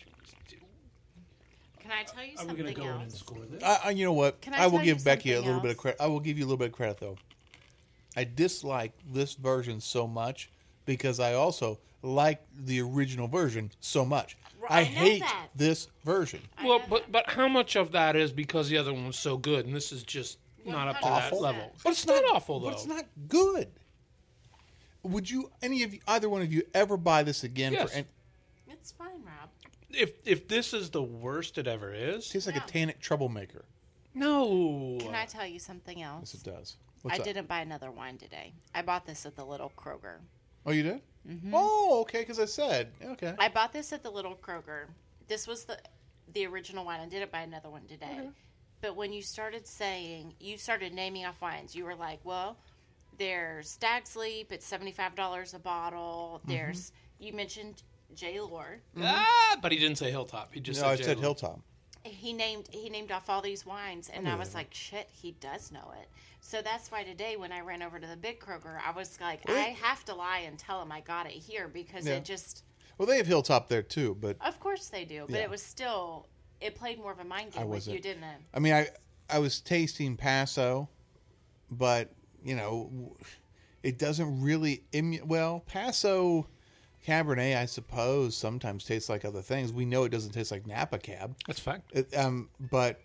Can I tell you are we going something to go in and else? score this? I, I, you know what? Can I will tell you give Becky a something little bit of else? credit. I will give you a little bit of credit, though. I dislike this version so much because I also like the original version so much. Right, I, I know hate that. this version. well, know but but how much of that is because the other one was so good and this is just not up to that Awful. level? But it's not awful though. But it's not good. Would you, any of you, either one of you, ever buy this again? Yes. For, and It's fine, Rob. If if this is the worst it ever is, tastes like No. a tannic troublemaker. no. Can I tell you something Yes, else? it does. What's I up? didn't buy another wine today. I bought this at the Little Kroger. Oh, you did? Mm-hmm. Oh, okay. Because I said okay. I bought this at the Little Kroger. This was the the original wine. I didn't buy another one today. But when you started saying, you started naming off wines, you were like, well, there's Stag's Leap. It's seventy-five dollars a bottle. Mm-hmm. There's, you mentioned J. Lore. Ah, but he didn't say Hilltop. He just no, I said, said J-Lo. Hilltop. He named he named off all these wines, and I I knew was that. like, shit, he does know it. So that's why today when I ran over to the big Kroger, I was like, Well, I have to lie and tell him I got it here because Yeah. it just, Well, they have Hilltop there too, but of course they do, but Yeah. it was still, it played more of a mind I game with wasn't. you, didn't it? I mean, I I was tasting Paso, but you know, it doesn't really imu- well Paso Cabernet, I suppose, sometimes tastes like other things. We know it doesn't taste like Napa Cab, That's a fact. it, um, but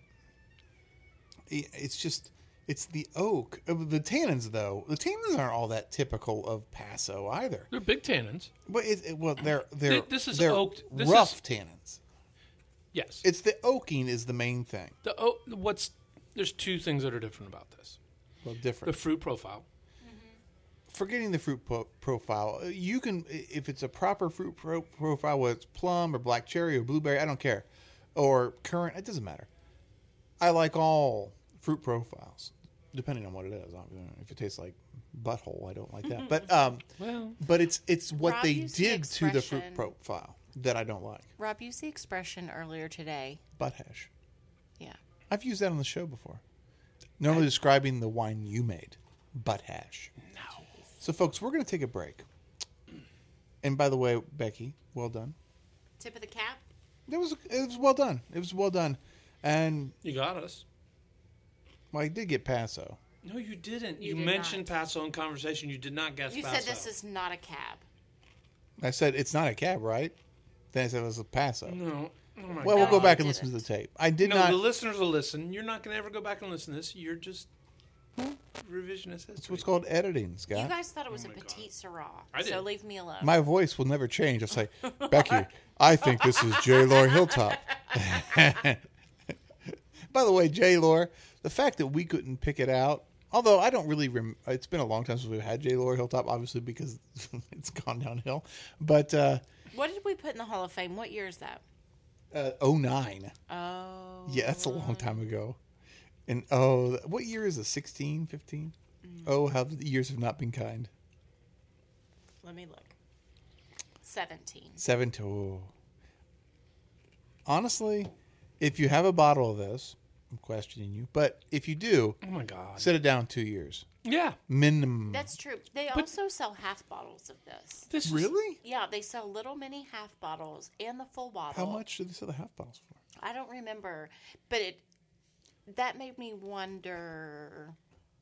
it, it's just it's the oak. Uh, The tannins, though, the tannins aren't all that typical of Paso either. They're big tannins. But it, it, well, they're they're Th- this is they're oaked- this rough is- tannins. Yes. It's the oaking is the main thing. the oh, what's there's two things that are different about this. Well, The different. fruit profile. Forgetting the fruit po- profile, uh, you can if it's a proper fruit pro- profile, whether it's plum or black cherry or blueberry, I don't care, or currant, it doesn't matter. I like all fruit profiles, depending on what it is. If it tastes like butthole, I don't like that. But um, Well, but it's it's what Rob they used the did to the fruit expression- profile that I don't like. Rob used the expression earlier today. Butt hash. Yeah. I've used that on the show before. Normally describing the wine you made, butt hash. no. So, folks, we're going to take a break. And by the way, Becky, well done. Tip of the cap? It was it was well done. It was well done, and You got us. well, I did get Paso. No, you didn't. You You, did mentioned not. Paso in conversation. You did not guess You Paso. said this is not a cab. I said it's not a cab, right? Then I said it was a Paso. No. Oh my Well, we'll God. go No, back you and listen to the didn't. tape. I did No, not. the listeners will listen. You're not going to ever go back and listen to this. You're just revisionist history. It's what's called editing, You Scott. guys thought it was Oh a my petite Syrah, I so did. leave me alone. My voice will never change. I'll say, Becky, I think this is J. Lore Hilltop. By the way, J. Lore, the fact that we couldn't pick it out, although I don't really, rem- it's been a long time since we've had J. Lore Hilltop, obviously because it's gone downhill. But uh, What did we put in the Hall of Fame? What year is that? uh, oh nine. Oh. Yeah, that's a long time ago. And oh, what year is it? sixteen, fifteen? Oh, how the years have not been kind. Let me look. seventeen. seventeen. Oh. Honestly, if you have a bottle of this, I'm questioning you, but if you do, Oh my God. set it down two years. Yeah. Minimum. That's true. They also sell half bottles of this. This is- Really? Yeah, they sell little mini half bottles and the full bottle. How much do they sell the half bottles for? I don't remember, but it that made me wonder: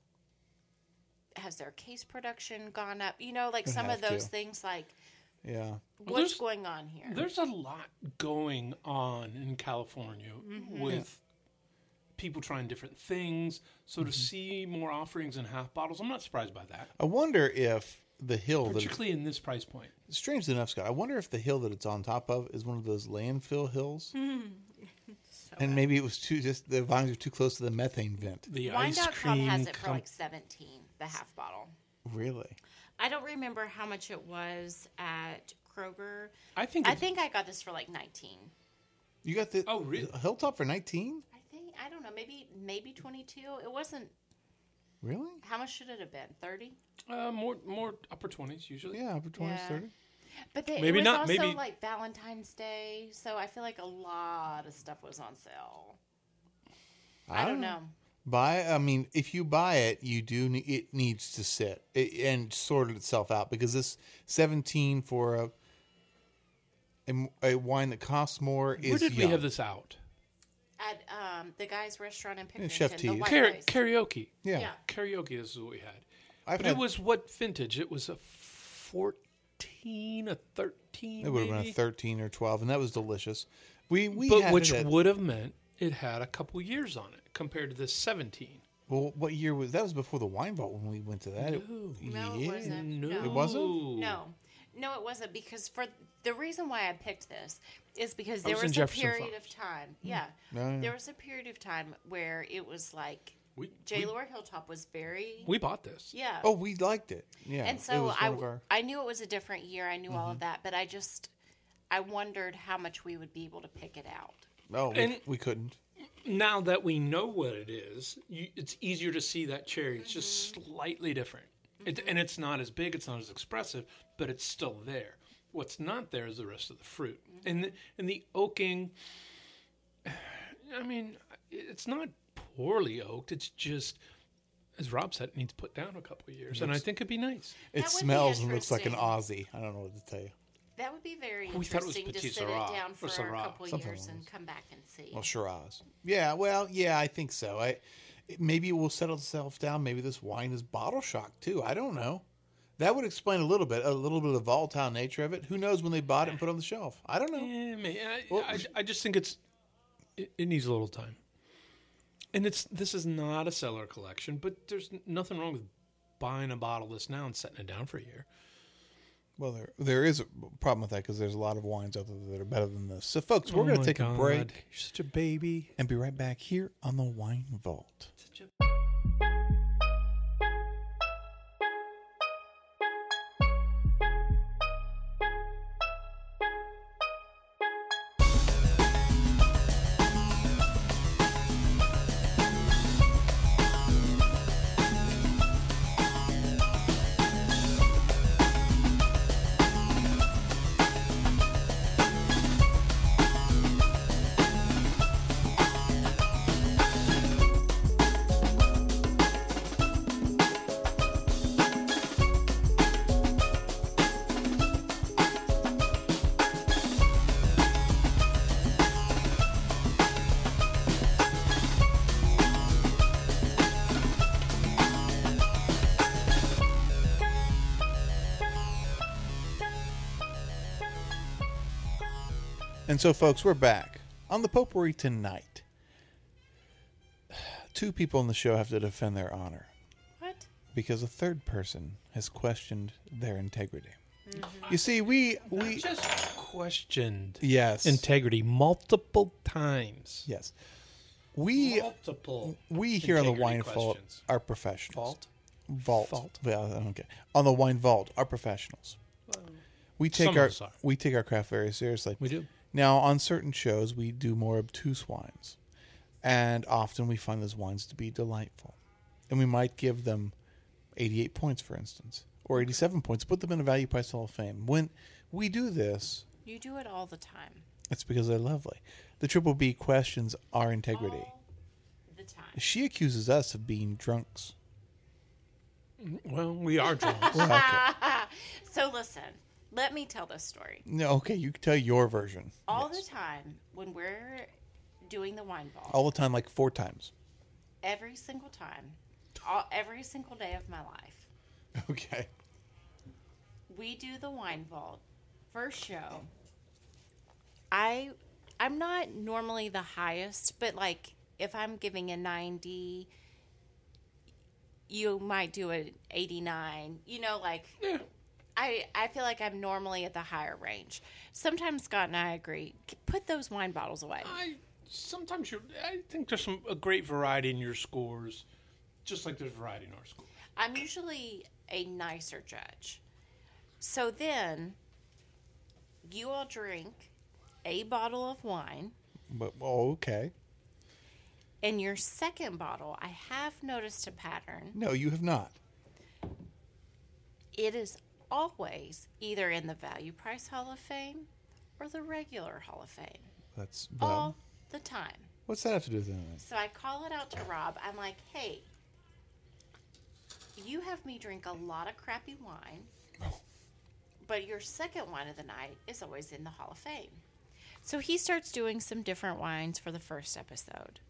has their case production gone up? You know, like Would some of have those to. things. Like, Yeah. what's there's- going on here? There's a lot going on in California Mm-hmm. with people trying different things. So Mm-hmm. to see more offerings in half bottles, I'm not surprised by that. I wonder if the hill that it's, Particularly in this price point. strangely enough, Scott, I wonder if the hill that it's on top of is one of those landfill hills. So And maybe it was too, just the vines are too close to the methane vent. The Wine ice dot com cream. has it for com- like seventeen, the half bottle. Really? I don't remember how much it was at Kroger. I think. I it's- think I got this for like nineteen. You got the Oh, really? the Hilltop for nineteen? I think I don't know, maybe maybe twenty-two. It wasn't. Really? How much should it have been? thirty. Uh, more, more upper twenties usually. Yeah, upper twenties, Yeah. thirty. But they, Maybe it was not, also maybe- like Valentine's Day, so I feel like a lot of stuff was on sale. I, don't know. Buy. I mean, if you buy it, you do. ne- It needs to sit it, and sort itself out because this seventeen for a a, a wine that costs more is. Where did we young. have this out? At um, the guy's restaurant in Pickerington, Chef the T's. White Car- Guys. karaoke. Yeah, Yeah. Karaoke. This is what we had. I've But had, it was what vintage? It was a fourteen, a thirteen. It would have been maybe? a thirteen or twelve, and that was delicious. We we but had which it at, would have meant it had a couple years on it compared to this seventeen. well, what year was that? Was before the wine vault when we went to that. It- No, it yeah. wasn't. No, No. It wasn't? No, no, it wasn't because for the reason why I picked this is because I there was in was, a Jefferson period Farms. of time. Yeah, Oh, yeah. there was a period of time where it was like We J. we, Lord Hilltop was very we bought this. yeah. Oh, we liked it. Yeah, and it so was I one of our- I knew it was a different year. I knew all Mm-hmm. of that, but I just I wondered how much we would be able to pick it out. oh, we, and- we couldn't. Now that we know what it is, you, it's easier to see that cherry. It's just slightly different. It, and it's not as big, it's not as expressive, but it's still there. What's not there is the rest of the fruit. And the, and the oaking, I mean, it's not poorly oaked. It's just, as Rob said, it needs put down a couple of years. And I think it'd be nice. It That would be smells and looks like an interesting. Aussie. I don't know what to tell you. That would be very We thought it was interesting to Petit sit Syrah it down or for a Syrah, couple of something years like and that. come back and see. Well, Shiraz. Yeah, well, yeah, I think so. I maybe it will settle itself down. Maybe this wine is bottle shock too. I don't know. That would explain a little bit, a little bit of the volatile nature of it. Who knows when they bought it and put it on the shelf? I don't know. Yeah, maybe. I, Well, I, I just think it's it, it needs a little time. And it's this is not a cellar collection, but there's nothing wrong with buying a bottle of this now and setting it down for a year. Well, there there is a problem with that because there's a lot of wines out there that are better than this. So, folks, we're Oh going to my take God. a break You're such a baby. and be right back here on the Wine Vault. Such a And so, folks, we're back on the potpourri tonight. Two people on the show have to defend their honor What? because a third person has questioned their integrity. You see, we we just questioned yes integrity multiple times. yes we Multiple. we here on the integrity Wine Vault questions. are professionals. Fault? Vault. Fault. Yeah, okay. On the Wine Vault are professionals. We take some of our us are. we take our craft very seriously. We do. Now, on certain shows, we do more obtuse wines, and often we find those wines to be delightful, and we might give them eighty-eight points, for instance, or eighty-seven points, put them in a Value Price Hall of Fame. When we do this, You do it all the time. it's because they're lovely. The Triple B questions our integrity. All the time. She accuses us of being drunks. Well, we are drunk. Well, okay. So listen, let me tell this story. No, okay, you can tell your version. All Yes. the time when we're doing the wine vault, All the time, like four times. every single time, all, every single day of my life, Okay. we do the wine vault. First show, I I'm not normally the highest, but like if I'm giving a ninety, you might do an eighty-nine. You know, like Yeah. I I feel like I'm normally at the higher range. Sometimes Scott and I agree. Put those wine bottles away. I sometimes you I think there's some a great variety in your scores, just like there's variety in our scores. I'm usually a nicer judge. So then, you all drink a bottle of wine. But oh, okay. In your second bottle, I have noticed a pattern. No, you have not. It is always either in the Value Price Hall of Fame or the regular Hall of Fame. That's well. All the time. What's that have to do with anything? So I call it out to Rob. I'm like, hey, you have me drink a lot of crappy wine, but your second wine of the night is always in the Hall of Fame. So he starts doing some different wines for the first episode.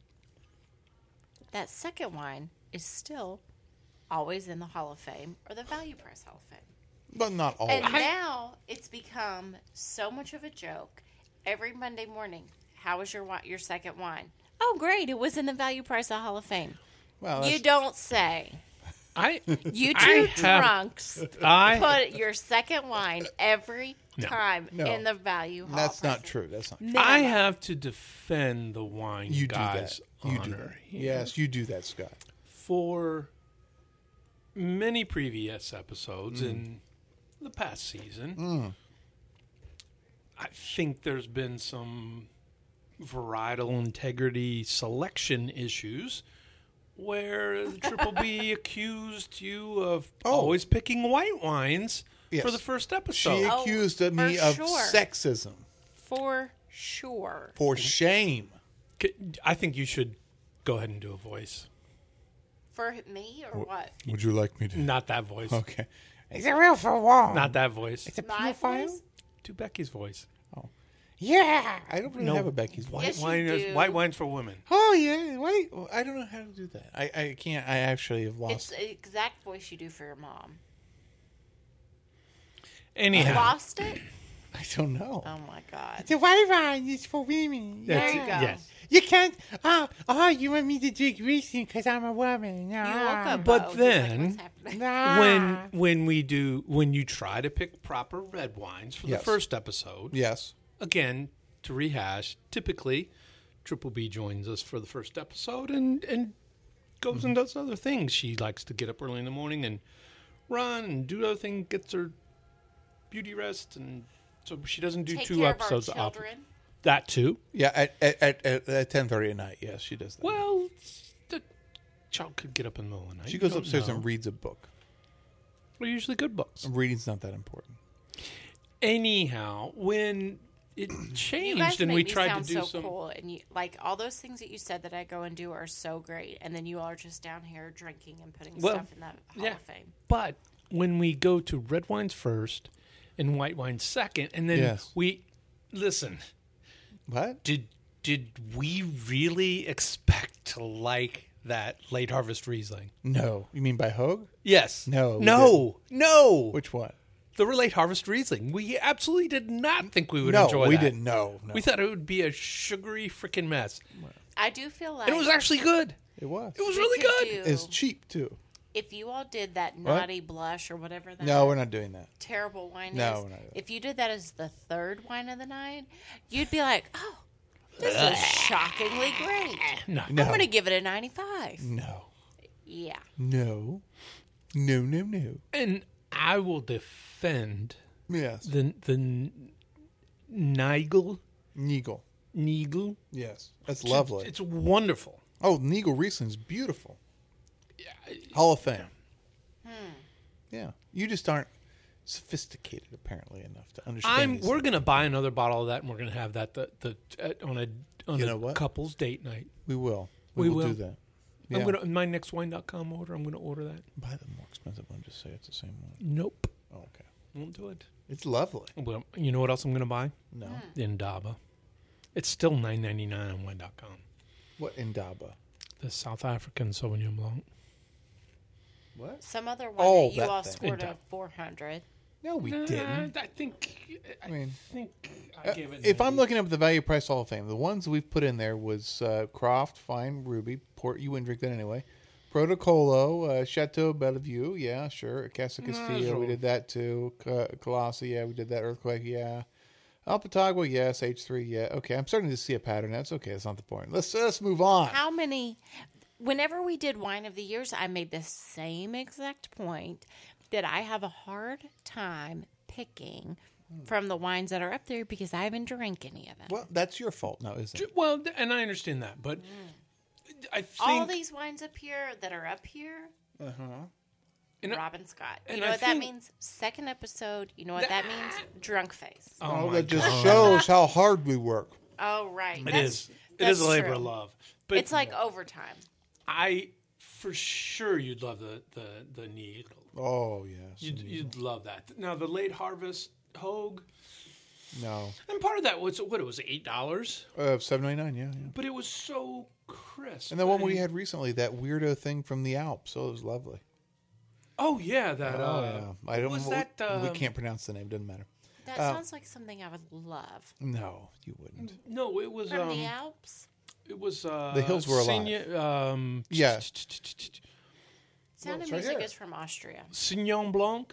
That second wine is still always in the Hall of Fame or the Value Price Hall of Fame. But not always. And now it's become so much of a joke. Every Monday morning, how was your wi- your second wine? Oh, great! It was in the Value Price Hall of Fame. Well, You that's- don't say. I You I two have- drunks I put your second wine every No. time No. in the Value Hall. that's not Price. true. That's not true. Minimum. I have to defend the wine You do guys that. You honor do that. here. Yes, you do that, Scott. For many previous episodes in the past season, Mm. I think there's been some varietal integrity selection issues where the Triple B accused you of Oh. always picking white wines Yes. for the first She episode. Oh, accused me for of sure. sexism. For sure. For shame. C- I think you should go ahead and do a voice. For me or what? Would you like me to? Not that voice. Okay. Is it real for one? Not that voice. It's a My pedophile? voice? Do Becky's voice. Yeah. I don't really No. have a Becky's voice. White Yes, you wine is do. white wine's for women. Oh, yeah. Wait. Well, I don't know how to do that. I, I can't. I actually have lost. It's the exact voice you do for your mom. Anyhow, Lost it? I don't know. Oh my god. The white wine is for women. that's- There you go. yes. You can't. Oh, oh, you want me to drink Riesling because I'm a woman. You woke Ah. up, But Bo. He's then- like, what's happening? Nah. when when we do when you try to pick proper red wines for Yes. the first episode, Yes. again to rehash, typically Triple B joins us for the first episode and and goes Mm-hmm. and does other things. She likes to get up early in the morning and run and do other things, gets her beauty rest, and so she doesn't do Take two care episodes of our often. children. That too. Yeah. At at at, at, at ten thirty at night. Yes, she does that. Well, the child could get up in the middle of the night. she You goes don't upstairs know. and reads a book. They're usually good books. Reading's not that important. Anyhow, when it You changed guys and make we me tried sound to do so some cool, and you like all those things that you said that I go and do are so great, and then you all are just down here drinking and putting Well, stuff in that Hall yeah. of Fame. But when we go to red wines first and white wines second, and then Yes. we listen, What? did did we really expect to like that late harvest Riesling? No. You mean by Hogue? Yes. No, we No. No. Which one? The late harvest Riesling. We absolutely did not think we would no, enjoy we that. didn't. No, no. We thought it would be a sugary freaking mess. I do feel like And it was actually good. it was. It was we really could good. do- It's cheap too. if you all did that naughty blush or whatever that No, we're not doing that. terrible wine No, is, we're not doing if you did that as the third wine of the night, you'd be like, oh, this is shockingly great. No. No. I'm going to give it a ninety-five. No. Yeah. No. No. No. No. And I will defend Yes. the the N- Nigel Neagle. Nigel. Yes. That's lovely. It's wonderful. Oh, Neagle Riesling's beautiful. Hall of Fame. Yeah. You just aren't sophisticated, apparently, enough to understand. I'm. these We're things. gonna buy another bottle of that, and we're gonna have that the the uh, on a on You a know what? couple's date night. We will. We will, will. do that. I'm Yeah. gonna my next wine dot com order. I'm gonna order that. Buy the more expensive one. Just say it's the same one. Nope, Oh, okay. won't do it. It's lovely. Well, you know what else I'm gonna buy? No. Indaba. It's still nine ninety nine on wine dot com. What Indaba? The South African Sauvignon Blanc. What? Some other one Oh, that you that all thing. scored a Indaba. four hundred. No, we Nah, didn't. I think. I, I mean, think I Uh, gave it. if I'm ninety. looking up the Value Price Hall of Fame, the ones we've put in there was uh, Croft, Fine, Ruby, Port. You wouldn't drink that anyway. Protocolo, uh, Chateau Bellevue, yeah, sure. Casa Castillo, we sure. did that too. C- Colossi, yeah, we did that. Earthquake, yeah. Alpatagua, yes. H three, yeah. Okay, I'm starting to see a pattern. That's okay. That's not the point. Let's let's move on. How many? Whenever we did Wine of the Years, I made the same exact point that I have a hard time picking from the wines that are up there because I haven't drank any of them. Well, that's your fault now, isn't it? Well, th- and I understand that, but I think All these wines up here that are up here, and I- Robin Scott. You and know I what that think- means? Second episode. You know what that means? Drunk face. Oh, my that just God. shows how hard we work. Oh, right. It That's- is. It that's is a labor true. of love. But It's like overtime. I, for sure, you'd love the the the Needle. Oh yes. You'd you'd love that. Now the late harvest Hogue, No. and part of that was what it was eight dollars, Uh, seven ninety nine. Yeah, yeah. but it was so crisp. And the one we had recently, that weirdo thing from the Alps. Oh, it was lovely. Oh yeah, that. Oh uh, yeah. I don't. was we, that? we um, can't pronounce the name. Doesn't matter. That Uh, sounds like something I would love. No, you wouldn't. No, it was. From Um, the Alps? it was. Uh, The hills were alive. Sign- um, Yeah. Sound of it's right Music here. is from Austria. Sauvignon Blanc,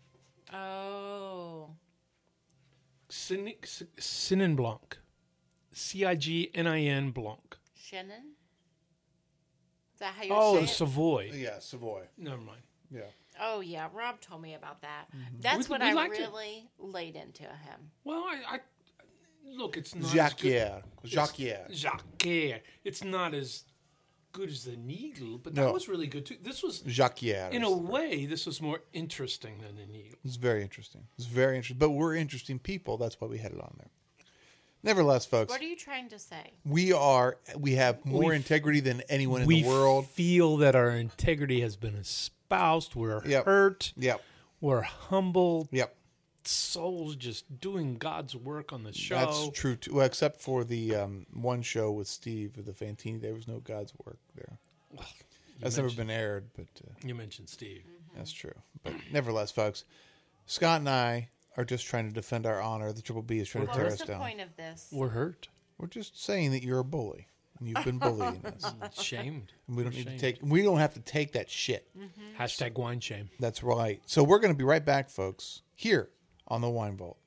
Oh. Sin- Sinin Blanc, C I G N I N Blanc. Shannon? Is that how you Oh, say the it? Savoy. Yeah, Savoy. Never mind. Yeah. Oh, yeah. Rob told me about that. That's We- when we I liked it. really laid into him. Well, I, I look. It's not Jacques as good- Pierre. Jacques Pierre. Jacques. It's not as good as the Needle, but that No. was really good too. This was, Jacques Pierre. in a way, this was more interesting than the Needle. It's very interesting. It's very interesting. But we're interesting people. That's why we had it on there. Nevertheless, folks, What are you trying to say? we are we have more We- integrity than anyone in we the world. feel that our integrity has been espoused. We're Yep. hurt. Yep. We're humble Yep. souls, just doing God's work on the show. That's true too. Well, except for the um, one show with Steve with the Fantini, there was no God's work there. That's never been aired, but uh, You mentioned Steve. that's true. But nevertheless, folks, Scott and I are just trying to defend our honor. The Triple B is trying to What tear was us the down. point of this? We're hurt. We're just saying that you're a bully and you've been bullying us. Shamed. And we don't We're need to shamed. take. We don't have to take that shit. Hashtag wine shame. That's right. So we're going to be right back, folks, here on the Wine Vault.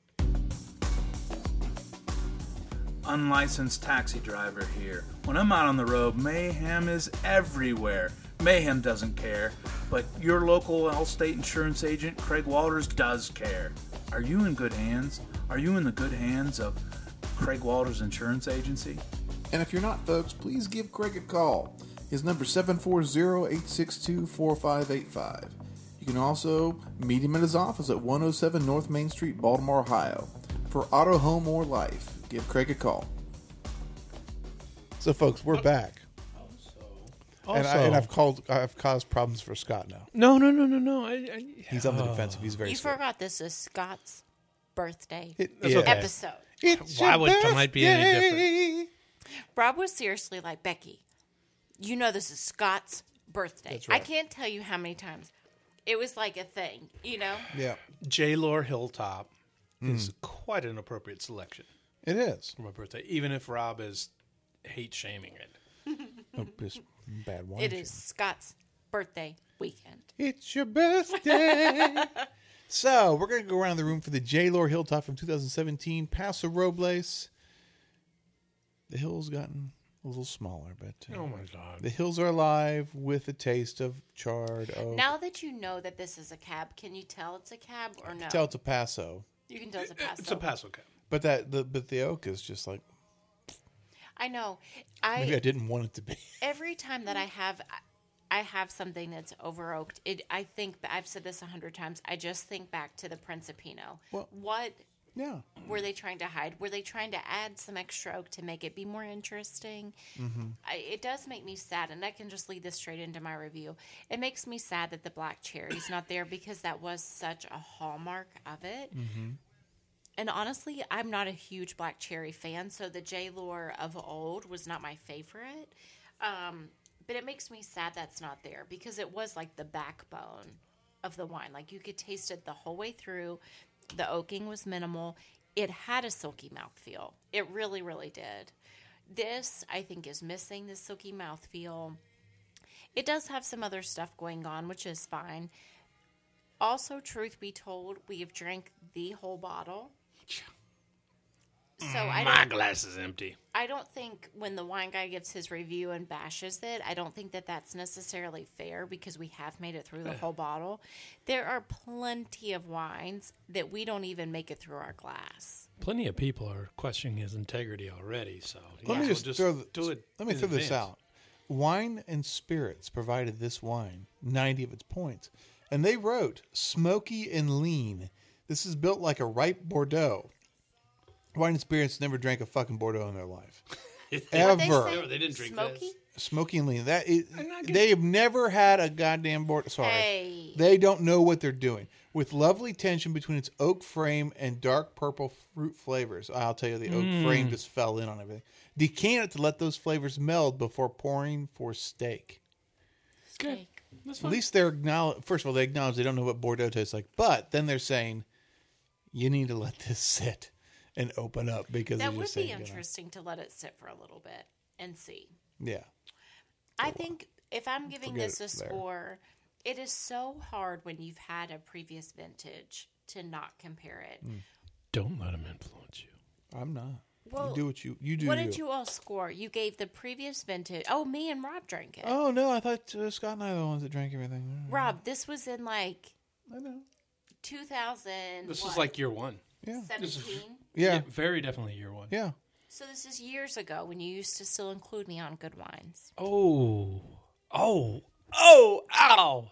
Unlicensed taxi driver here. When I'm out on the road, mayhem is everywhere. Mayhem doesn't care, but your local Allstate insurance agent, Craig Walters, does care. Are you in good hands? Are you in the good hands of Craig Walters Insurance Agency? And if you're not, folks, please give Craig a call. His number is seven four zero, eight six two, four five eight five. You can also meet him at his office at one oh seven North Main Street, Baltimore, Ohio. For auto, home, or life, give Craig a call. So, folks, we're back. Also, And, I, and I've called, I've caused problems for Scott now. no, no, no, no, no. I, I, He's on the defensive. He's very You sweet. forgot this is Scott's birthday It- That's yeah. okay. episode. It's Why your would tonight be any birthday. Rob was seriously like, Becky, you know this is Scott's birthday. That's right. I can't tell you how many times. It was like a thing, you know? Yeah, J. Lore Hilltop is quite an appropriate selection it is. for my birthday, even if Rob is hate shaming it. Oh, just bad wine. It is Scott's birthday weekend. It's your birthday. So, we're going to go around the room for the J. Lore Hilltop from two thousand seventeen, Paso Robles. The hill's gotten a little smaller, but uh, Oh my God! the hills are alive with a taste of charred oak. Now that you know that this is a cab, can you tell it's a cab or no? Tell it's a Paso, You can tell it's a Paso. It's a Paso cab. but that the but the oak is just like I know. I maybe I didn't want it to be. every time that I have I have something that's over oaked. It, I think I've said this a hundred times. I just think back to the Prince of Pinot. Well- what Yeah. were they trying to hide? Were they trying to add some extra oak to make it be more interesting? Mm-hmm. I, it does make me sad, and I can just lead this straight into my review. It makes me sad that the black cherry's not there because that was such a hallmark of it. Mm-hmm. And honestly, I'm not a huge black cherry fan, so the J-Lore of old was not my favorite. Um, but it makes me sad that's not there because it was like the backbone of the wine. Like you could taste it the whole way through. The oaking was minimal. It had a silky mouthfeel. It really, really did. This, I think, is missing the silky mouthfeel. It does have some other stuff going on, which is fine. Also, truth be told, we have drank the whole bottle. So I My don't, glass is empty. I don't think when the wine guy gives his review and bashes it, I don't think that that's necessarily fair because we have made it through the whole bottle. There are plenty of wines that we don't even make it through our glass. Plenty of people are questioning his integrity already. So Let yeah, me we'll just, throw the, do it. Let me in throw this advance. out. Wine and Spirits provided this wine ninety of its points, and they wrote smoky and lean. This is built like a ripe Bordeaux. Wine and Spirits never drank a fucking Bordeaux in their life. What'd Ever. they No, say? they didn't drink Smoky? this. Smoky and lean. That is, I'm not gonna- they have never had a goddamn Bordeaux. Sorry. Hey. They don't know what they're doing. With lovely tension between its oak frame and dark purple fruit flavors. I'll tell you, the oak Mm. frame just fell in on everything. Decant it to let those flavors meld before pouring for steak. Okay. Steak. That's At fine. least they're acknowledge. First of all, they acknowledge they don't know what Bordeaux tastes like, but then they're saying you need to let this sit and open up because That they would just be ain't gonna- interesting to let it sit for a little bit and see. Yeah, I think if I'm giving Forget this a it there. score, it is so hard when you've had a previous vintage to not compare it. Mm. Don't let him influence you. I'm not. Well, you do what you you do. what did you all score? You gave the previous vintage. Oh, me and Rob drank it. Oh no, I thought uh, Scott and I were the ones that drank everything. Rob, this was in like I know. two thousand. This what, is like year one. Yeah, seventeen. yeah, Very definitely year one. yeah. So this is years ago when you used to still include me on good wines. Oh. Oh. Oh. Ow.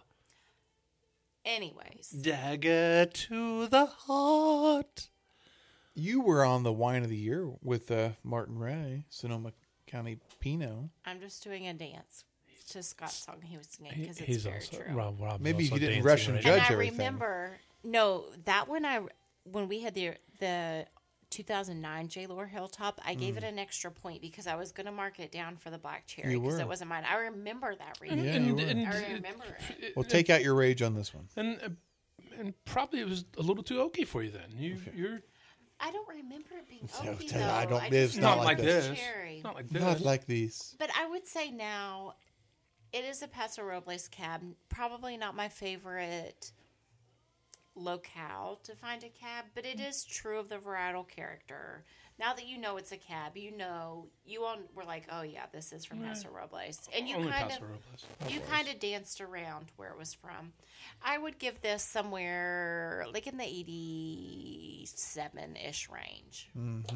Anyways, Dagger to the heart. You were on the wine of the year with uh, Martin Ray, Sonoma County Pinot. I'm just doing a dance to Scott's song he was singing He- because it's He's very also true. Rob. Rob's Maybe also he didn't dancing rush and right judge and I everything. remember, no, that one I when we had the the two thousand nine J-Lore Hilltop, I gave it an extra point because I was going to mark it down for the black cherry You because were. it wasn't mine. I remember that reading. Yeah, and, you were. and, I and, remember it. Well, take out your rage on this one. and, uh, and probably it was a little too oaky for you then. You, You're I don't remember it being Yeah, oaky tell though. you, I don't- I it's just not not know like it this. was this. cherry. Not like this. Not like these. But I would say now, it is a Paso Robles cab. Probably not my favorite locale to find a cab, but it is true of the varietal character. Now that you know it's a cab, you know you all were like, "Oh yeah, this is from Paso Robles," and you Only kind Paso of Robles. you kind of danced around where it was from. I would give this somewhere like in the eighty-seven ish range.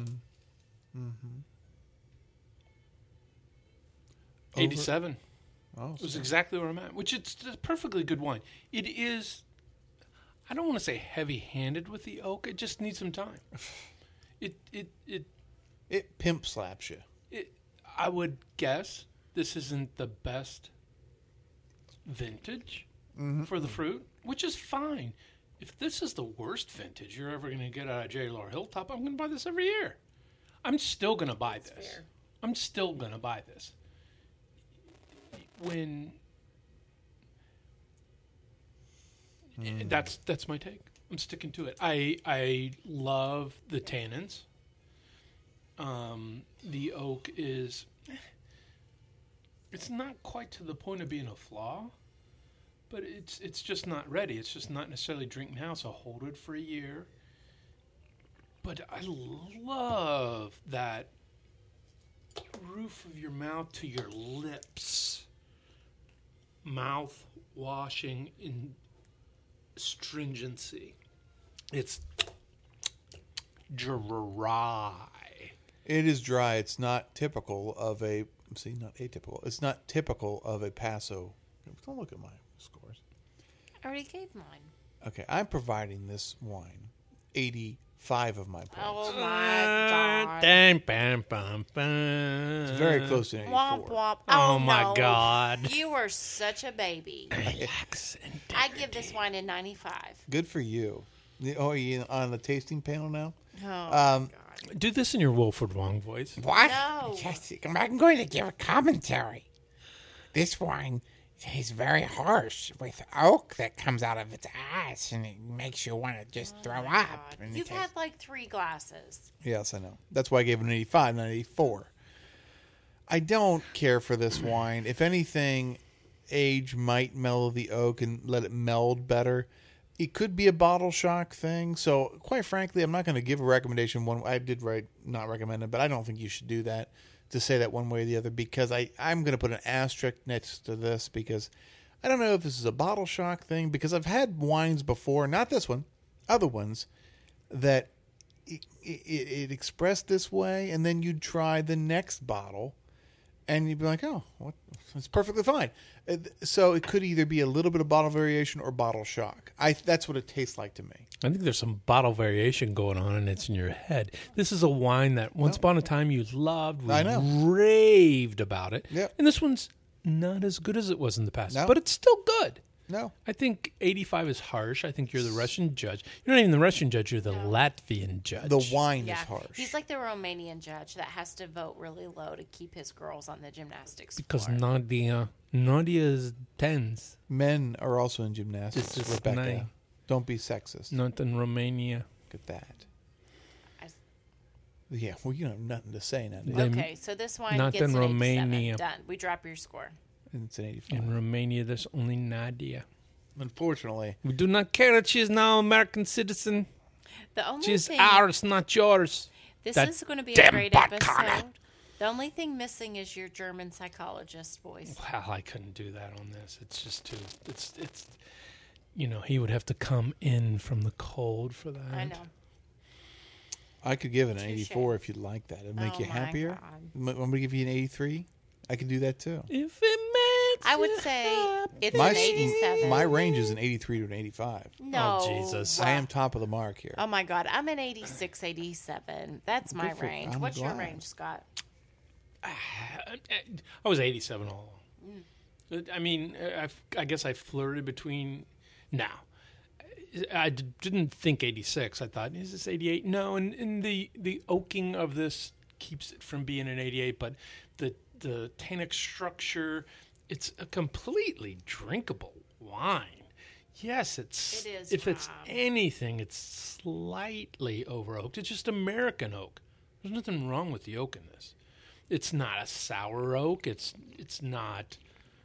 eighty-seven. Oh, It was so- exactly where I'm at, which it's a perfectly good wine. It is, I don't want to say heavy-handed with the oak. It just needs some time. It, it, it, it pimp slaps you. it, I would guess this isn't the best vintage for the fruit, which is fine. If this is the worst vintage you're ever going to get out of J-Lore Hilltop, I'm going to buy this every year. I'm still going to buy this. fair. I'm still going to buy this. When that's that's my take. I'm sticking to it. I I love the tannins. Um, the oak is it's not quite to the point of being a flaw, but it's it's just not ready. It's just not necessarily drink now, so hold it for a year. But I love that roof of your mouth to your lips. Mouth washing in stringency. It's dry. It is dry. It's not typical of a see, not atypical. It's not typical of a Paso Don't look at my scores. I already gave mine. Okay, I'm providing this wine eighty-five of my points. Oh my god. Bam, bam, bam, bam. It's very close to an Womp eighty-four. womp. Oh, Oh, my no. God. You are such a baby. Relax and I give this wine a ninety-five. Good for you. The- Oh, are you on the tasting panel now? Oh Um, god. do this in your Wilford Wong voice. What? No. Yes, I'm going to give a commentary. This wine is very harsh with oak that comes out of its ass, and it makes you want to just throw up. God. And it You've tastes- had like three glasses. Yes, I know. That's why I gave it an eighty-five, not an eighty-four. I don't care for this wine. If anything, age might mellow the oak and let it meld better. It could be a bottle shock thing. So, quite frankly, I'm not going to give a recommendation. One, I did write not recommend it, but I don't think you should do that to say that one way or the other because I, I'm going to put an asterisk next to this because I don't know if this is a bottle shock thing because I've had wines before, not this one, other ones, that it, it, it expressed this way, and then you'd try the next bottle, and you'd be like, oh, what? It's perfectly fine. Uh, So it could either be a little bit of bottle variation or bottle shock. I That's what it tastes like to me. I think there's some bottle variation going on, and it's in your head. This is a wine that once upon a time you loved. We I know. raved about it. Yep. And this one's not as good as it was in the past, No. but it's still good. No. I think eighty-five is harsh. I think you're the Russian judge. You're not even the Russian judge. You're the Latvian judge. The wine Yeah. is harsh. He's like the Romanian judge that has to vote really low to keep his girls on the gymnastics Because floor. Nadia, Nadia's tens, Men are also in gymnastics, This is Rebecca. nice. Don't be sexist. not in Romania. Look at that. I- Yeah, well, you have nothing to say now, do you? They- Okay, so this wine not gets in an Romania. eighty-seven. Done. We drop your score. And it's an eighty-five. In Romania, there's only Nadia. Unfortunately, We do not care that she is now American citizen. The only She is thing ours, not yours. this that is going to be a damn great butt episode. Connor. The only thing missing is your German psychologist voice. Wow, I couldn't do that on this. It's just too. It's it's. You know, he would have to come in from the cold for that. I know. I could give it an Touche. eighty-four if you'd like that. It'd make Oh you my happier. God. M- Want me to give you an eighty-three? I can do that too. If it makes I would you say happy. it's My an eighty-seven. my range is an eighty-three to an eighty-five. no. Oh, Jesus. I am top of the mark here. Oh my God, I'm an eighty-six, eighty-seven. That's my Good for- range. I'm What's your glad. range, Scott? I was eighty-seven all along. I mean, I, I guess I flirted between. Now, I d- didn't think eighty-six. I thought, is this eighty-eight? No, and, and the the oaking of this keeps it from being an eighty-eight. But the the tannic structure, it's a completely drinkable wine. Yes, it's It is, if it's Rob. anything, it's slightly over oaked. It's just American oak. There's nothing wrong with the oak in this. It's not a sour oak. It's it's not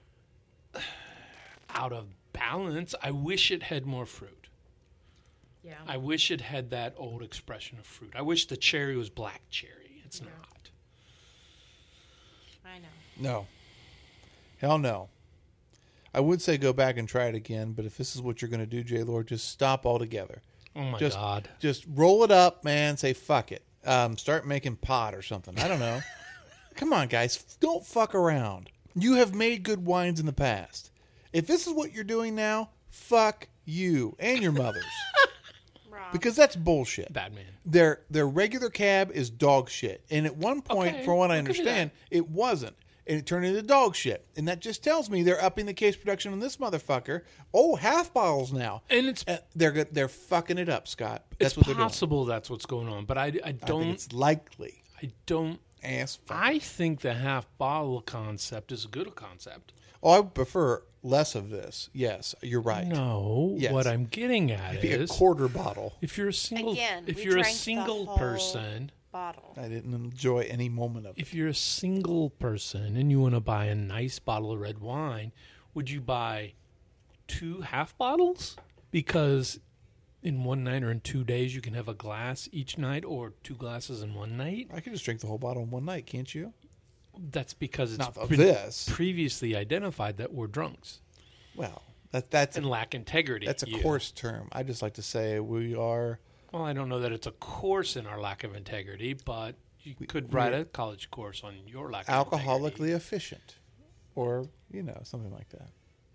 out of balance. I wish it had more fruit. Yeah. I wish it had that old expression of fruit. I wish the cherry was black cherry. It's not. I know. No. Hell no. I would say go back and try it again, but if this is what you're going to do, J Lord, just stop altogether. Oh my Just, God. just roll it up, man. Say fuck it. Um, start making pot or something. I don't know. Come on, guys. Don't fuck around. You have made good wines in the past. If this is what you're doing now, fuck you and your mothers. Rob. Because that's bullshit. Bad man. Their their regular cab is dog shit. And at one point, Okay, from what I I'll give you understand, it wasn't. And it turned into dog shit. And that just tells me they're upping the case production on this motherfucker. Oh, half bottles now. And it's Uh, they're good. They're fucking it up, Scott. That's it's what they're doing. possible that's what's going on, but I, I I think don't it's likely. I don't Ass fuck. I think the half bottle concept is a good concept. Oh, I would prefer less of this. Yes, you're right. No, Yes. what I'm getting at Maybe a is quarter bottle. if you're a single Again, if we you're a drank the single whole person bottle. I didn't enjoy any moment of it. if you're a single person and you want to buy a nice bottle of red wine, would you buy two half bottles? Because in one night or in two days you can have a glass each night or two glasses in one night. I could just drink the whole bottle in one night, can't you? That's because it's Not of been this. previously identified that we're drunks Well, that that's and a, lack integrity. that's a You. coarse term. I just like to say we are. Well, I don't know that it's a course in our lack of integrity, but you could write a college course on your lack of integrity. alcoholically efficient, or you know something like that.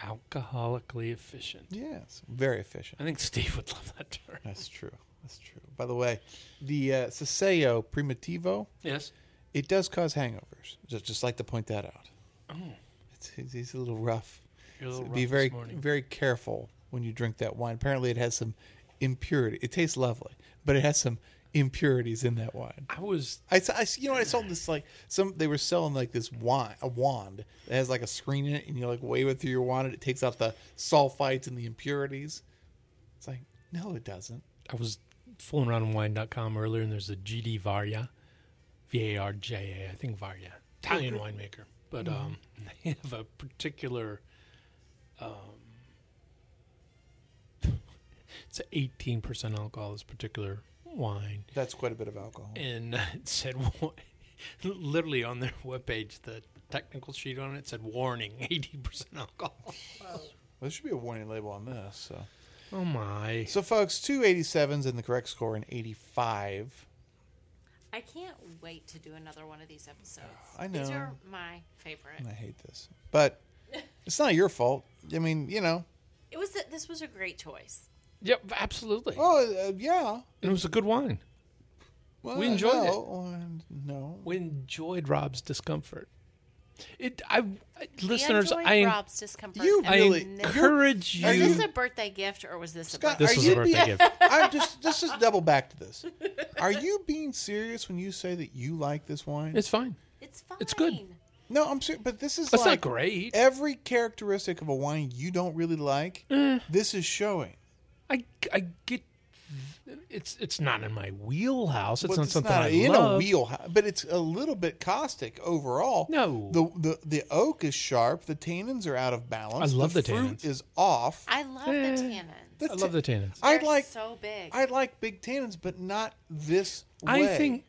Alcoholically efficient. Yes, very efficient. I think Steve would love that term. That's true. That's true. By the way, the uh, Saseo Primitivo, Yes. it does cause hangovers. Just, just like to point that out. Oh, It's, it's, it's a little rough. you're a little So rough be very, this morning. very careful when you drink that wine. Apparently, it has some impurity. It tastes lovely, but it has some impurities in that wine. I was I, saw- I you know, I saw this like some. They were selling like this wine, a wand that has like a screen in it, and you like wave it through your wand, and it takes out the sulfites and the impurities. It's like, no, it doesn't. I was fooling around on wine dot com earlier, and there's a G D Varja, V A R J A, I think Varja, Italian winemaker. But um, they have a particular, um, it's eighteen percent alcohol, this particular wine. That's quite a bit of alcohol. And it said, literally on their webpage, the technical sheet on it said, warning, eighteen percent alcohol. Well, there should be a warning label on this. So, Oh, my. so folks, two eighty-sevens and the correct score in eighty-five. I can't wait to do another one of these episodes. I These know. are my favorite. And I hate this, but it's not your fault. I mean, you know. It was a, this was a great choice. Yep, absolutely. Oh, uh, yeah. And it was a good wine. Well, We enjoyed it. no, uh, No. We enjoyed Rob's discomfort. It, I, I We listeners, enjoyed I, Rob's discomfort. You and I really- this- encourage Are Was you. this a birthday gift or was this a Scott, birthday? This are was you a birthday being- gift. I'm just just just double back to this. Are you being serious when you say that you like this wine? It's fine. It's fine. It's good. no, I'm serious. But this is It's like not great. every characteristic of a wine you don't really like. This is showing. I, I get. It's it's not in my wheelhouse. It's But not it's something not I in love. a wheelhouse, but it's a little bit caustic overall. No. the the the oak is sharp. The tannins are out of balance. I love the fruit tannins. is off. I love Eh. the tannins. The I love the tannins. I'd They're like so big. I like big tannins, but not this I way. think.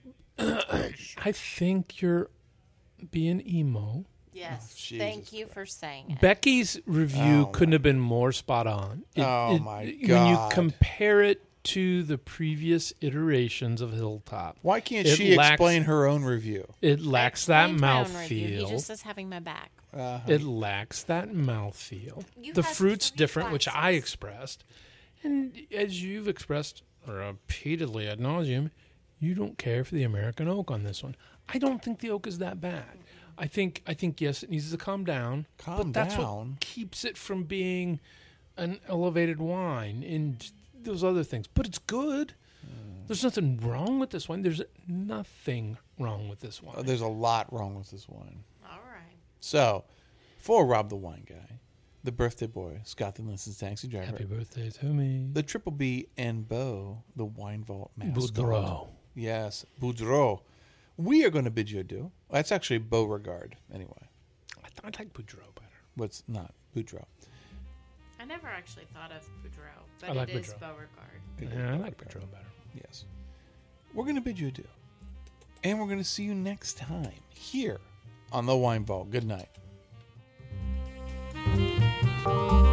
I think you're being emo. yes. Jesus Thank you for saying it. Becky's review Oh, couldn't have been more spot on. It- Oh, it- my When you God. compare it to the previous iterations of Hilltop, Why can't It she lacks- explain her own review? it lacks that Explained my own review. He mouthfeel. just is having my back. It lacks that mouthfeel. You The had fruit's three different, which I glasses. expressed. And as you've expressed repeatedly ad nauseum, you don't care for the American oak on this one. I don't think the oak is that bad. I think, I think yes, it needs to calm down. Calm but that's down? what keeps it from being an elevated wine and those other things. But it's good. There's nothing wrong with this wine. There's nothing wrong with this wine. Oh, there's a lot wrong with this wine. All right. So, for Rob the Wine Guy, the birthday boy, Scott the License Taxi Driver, Happy birthday to me. the Triple B, and Bo, the Wine Vault mascot. Boudreaux. Yes, Boudreaux. We are going to bid you adieu. That's actually Beauregard, anyway. I, th- I like Boudreaux better. What's not Boudreaux? I never actually thought of Boudreaux, but I like it is Boudreaux. Beauregard. It is Yeah, I like Beauregard. Boudreaux better. Yes. We're going to bid you adieu. And we're going to see you next time here on the Wine Vault. Good night.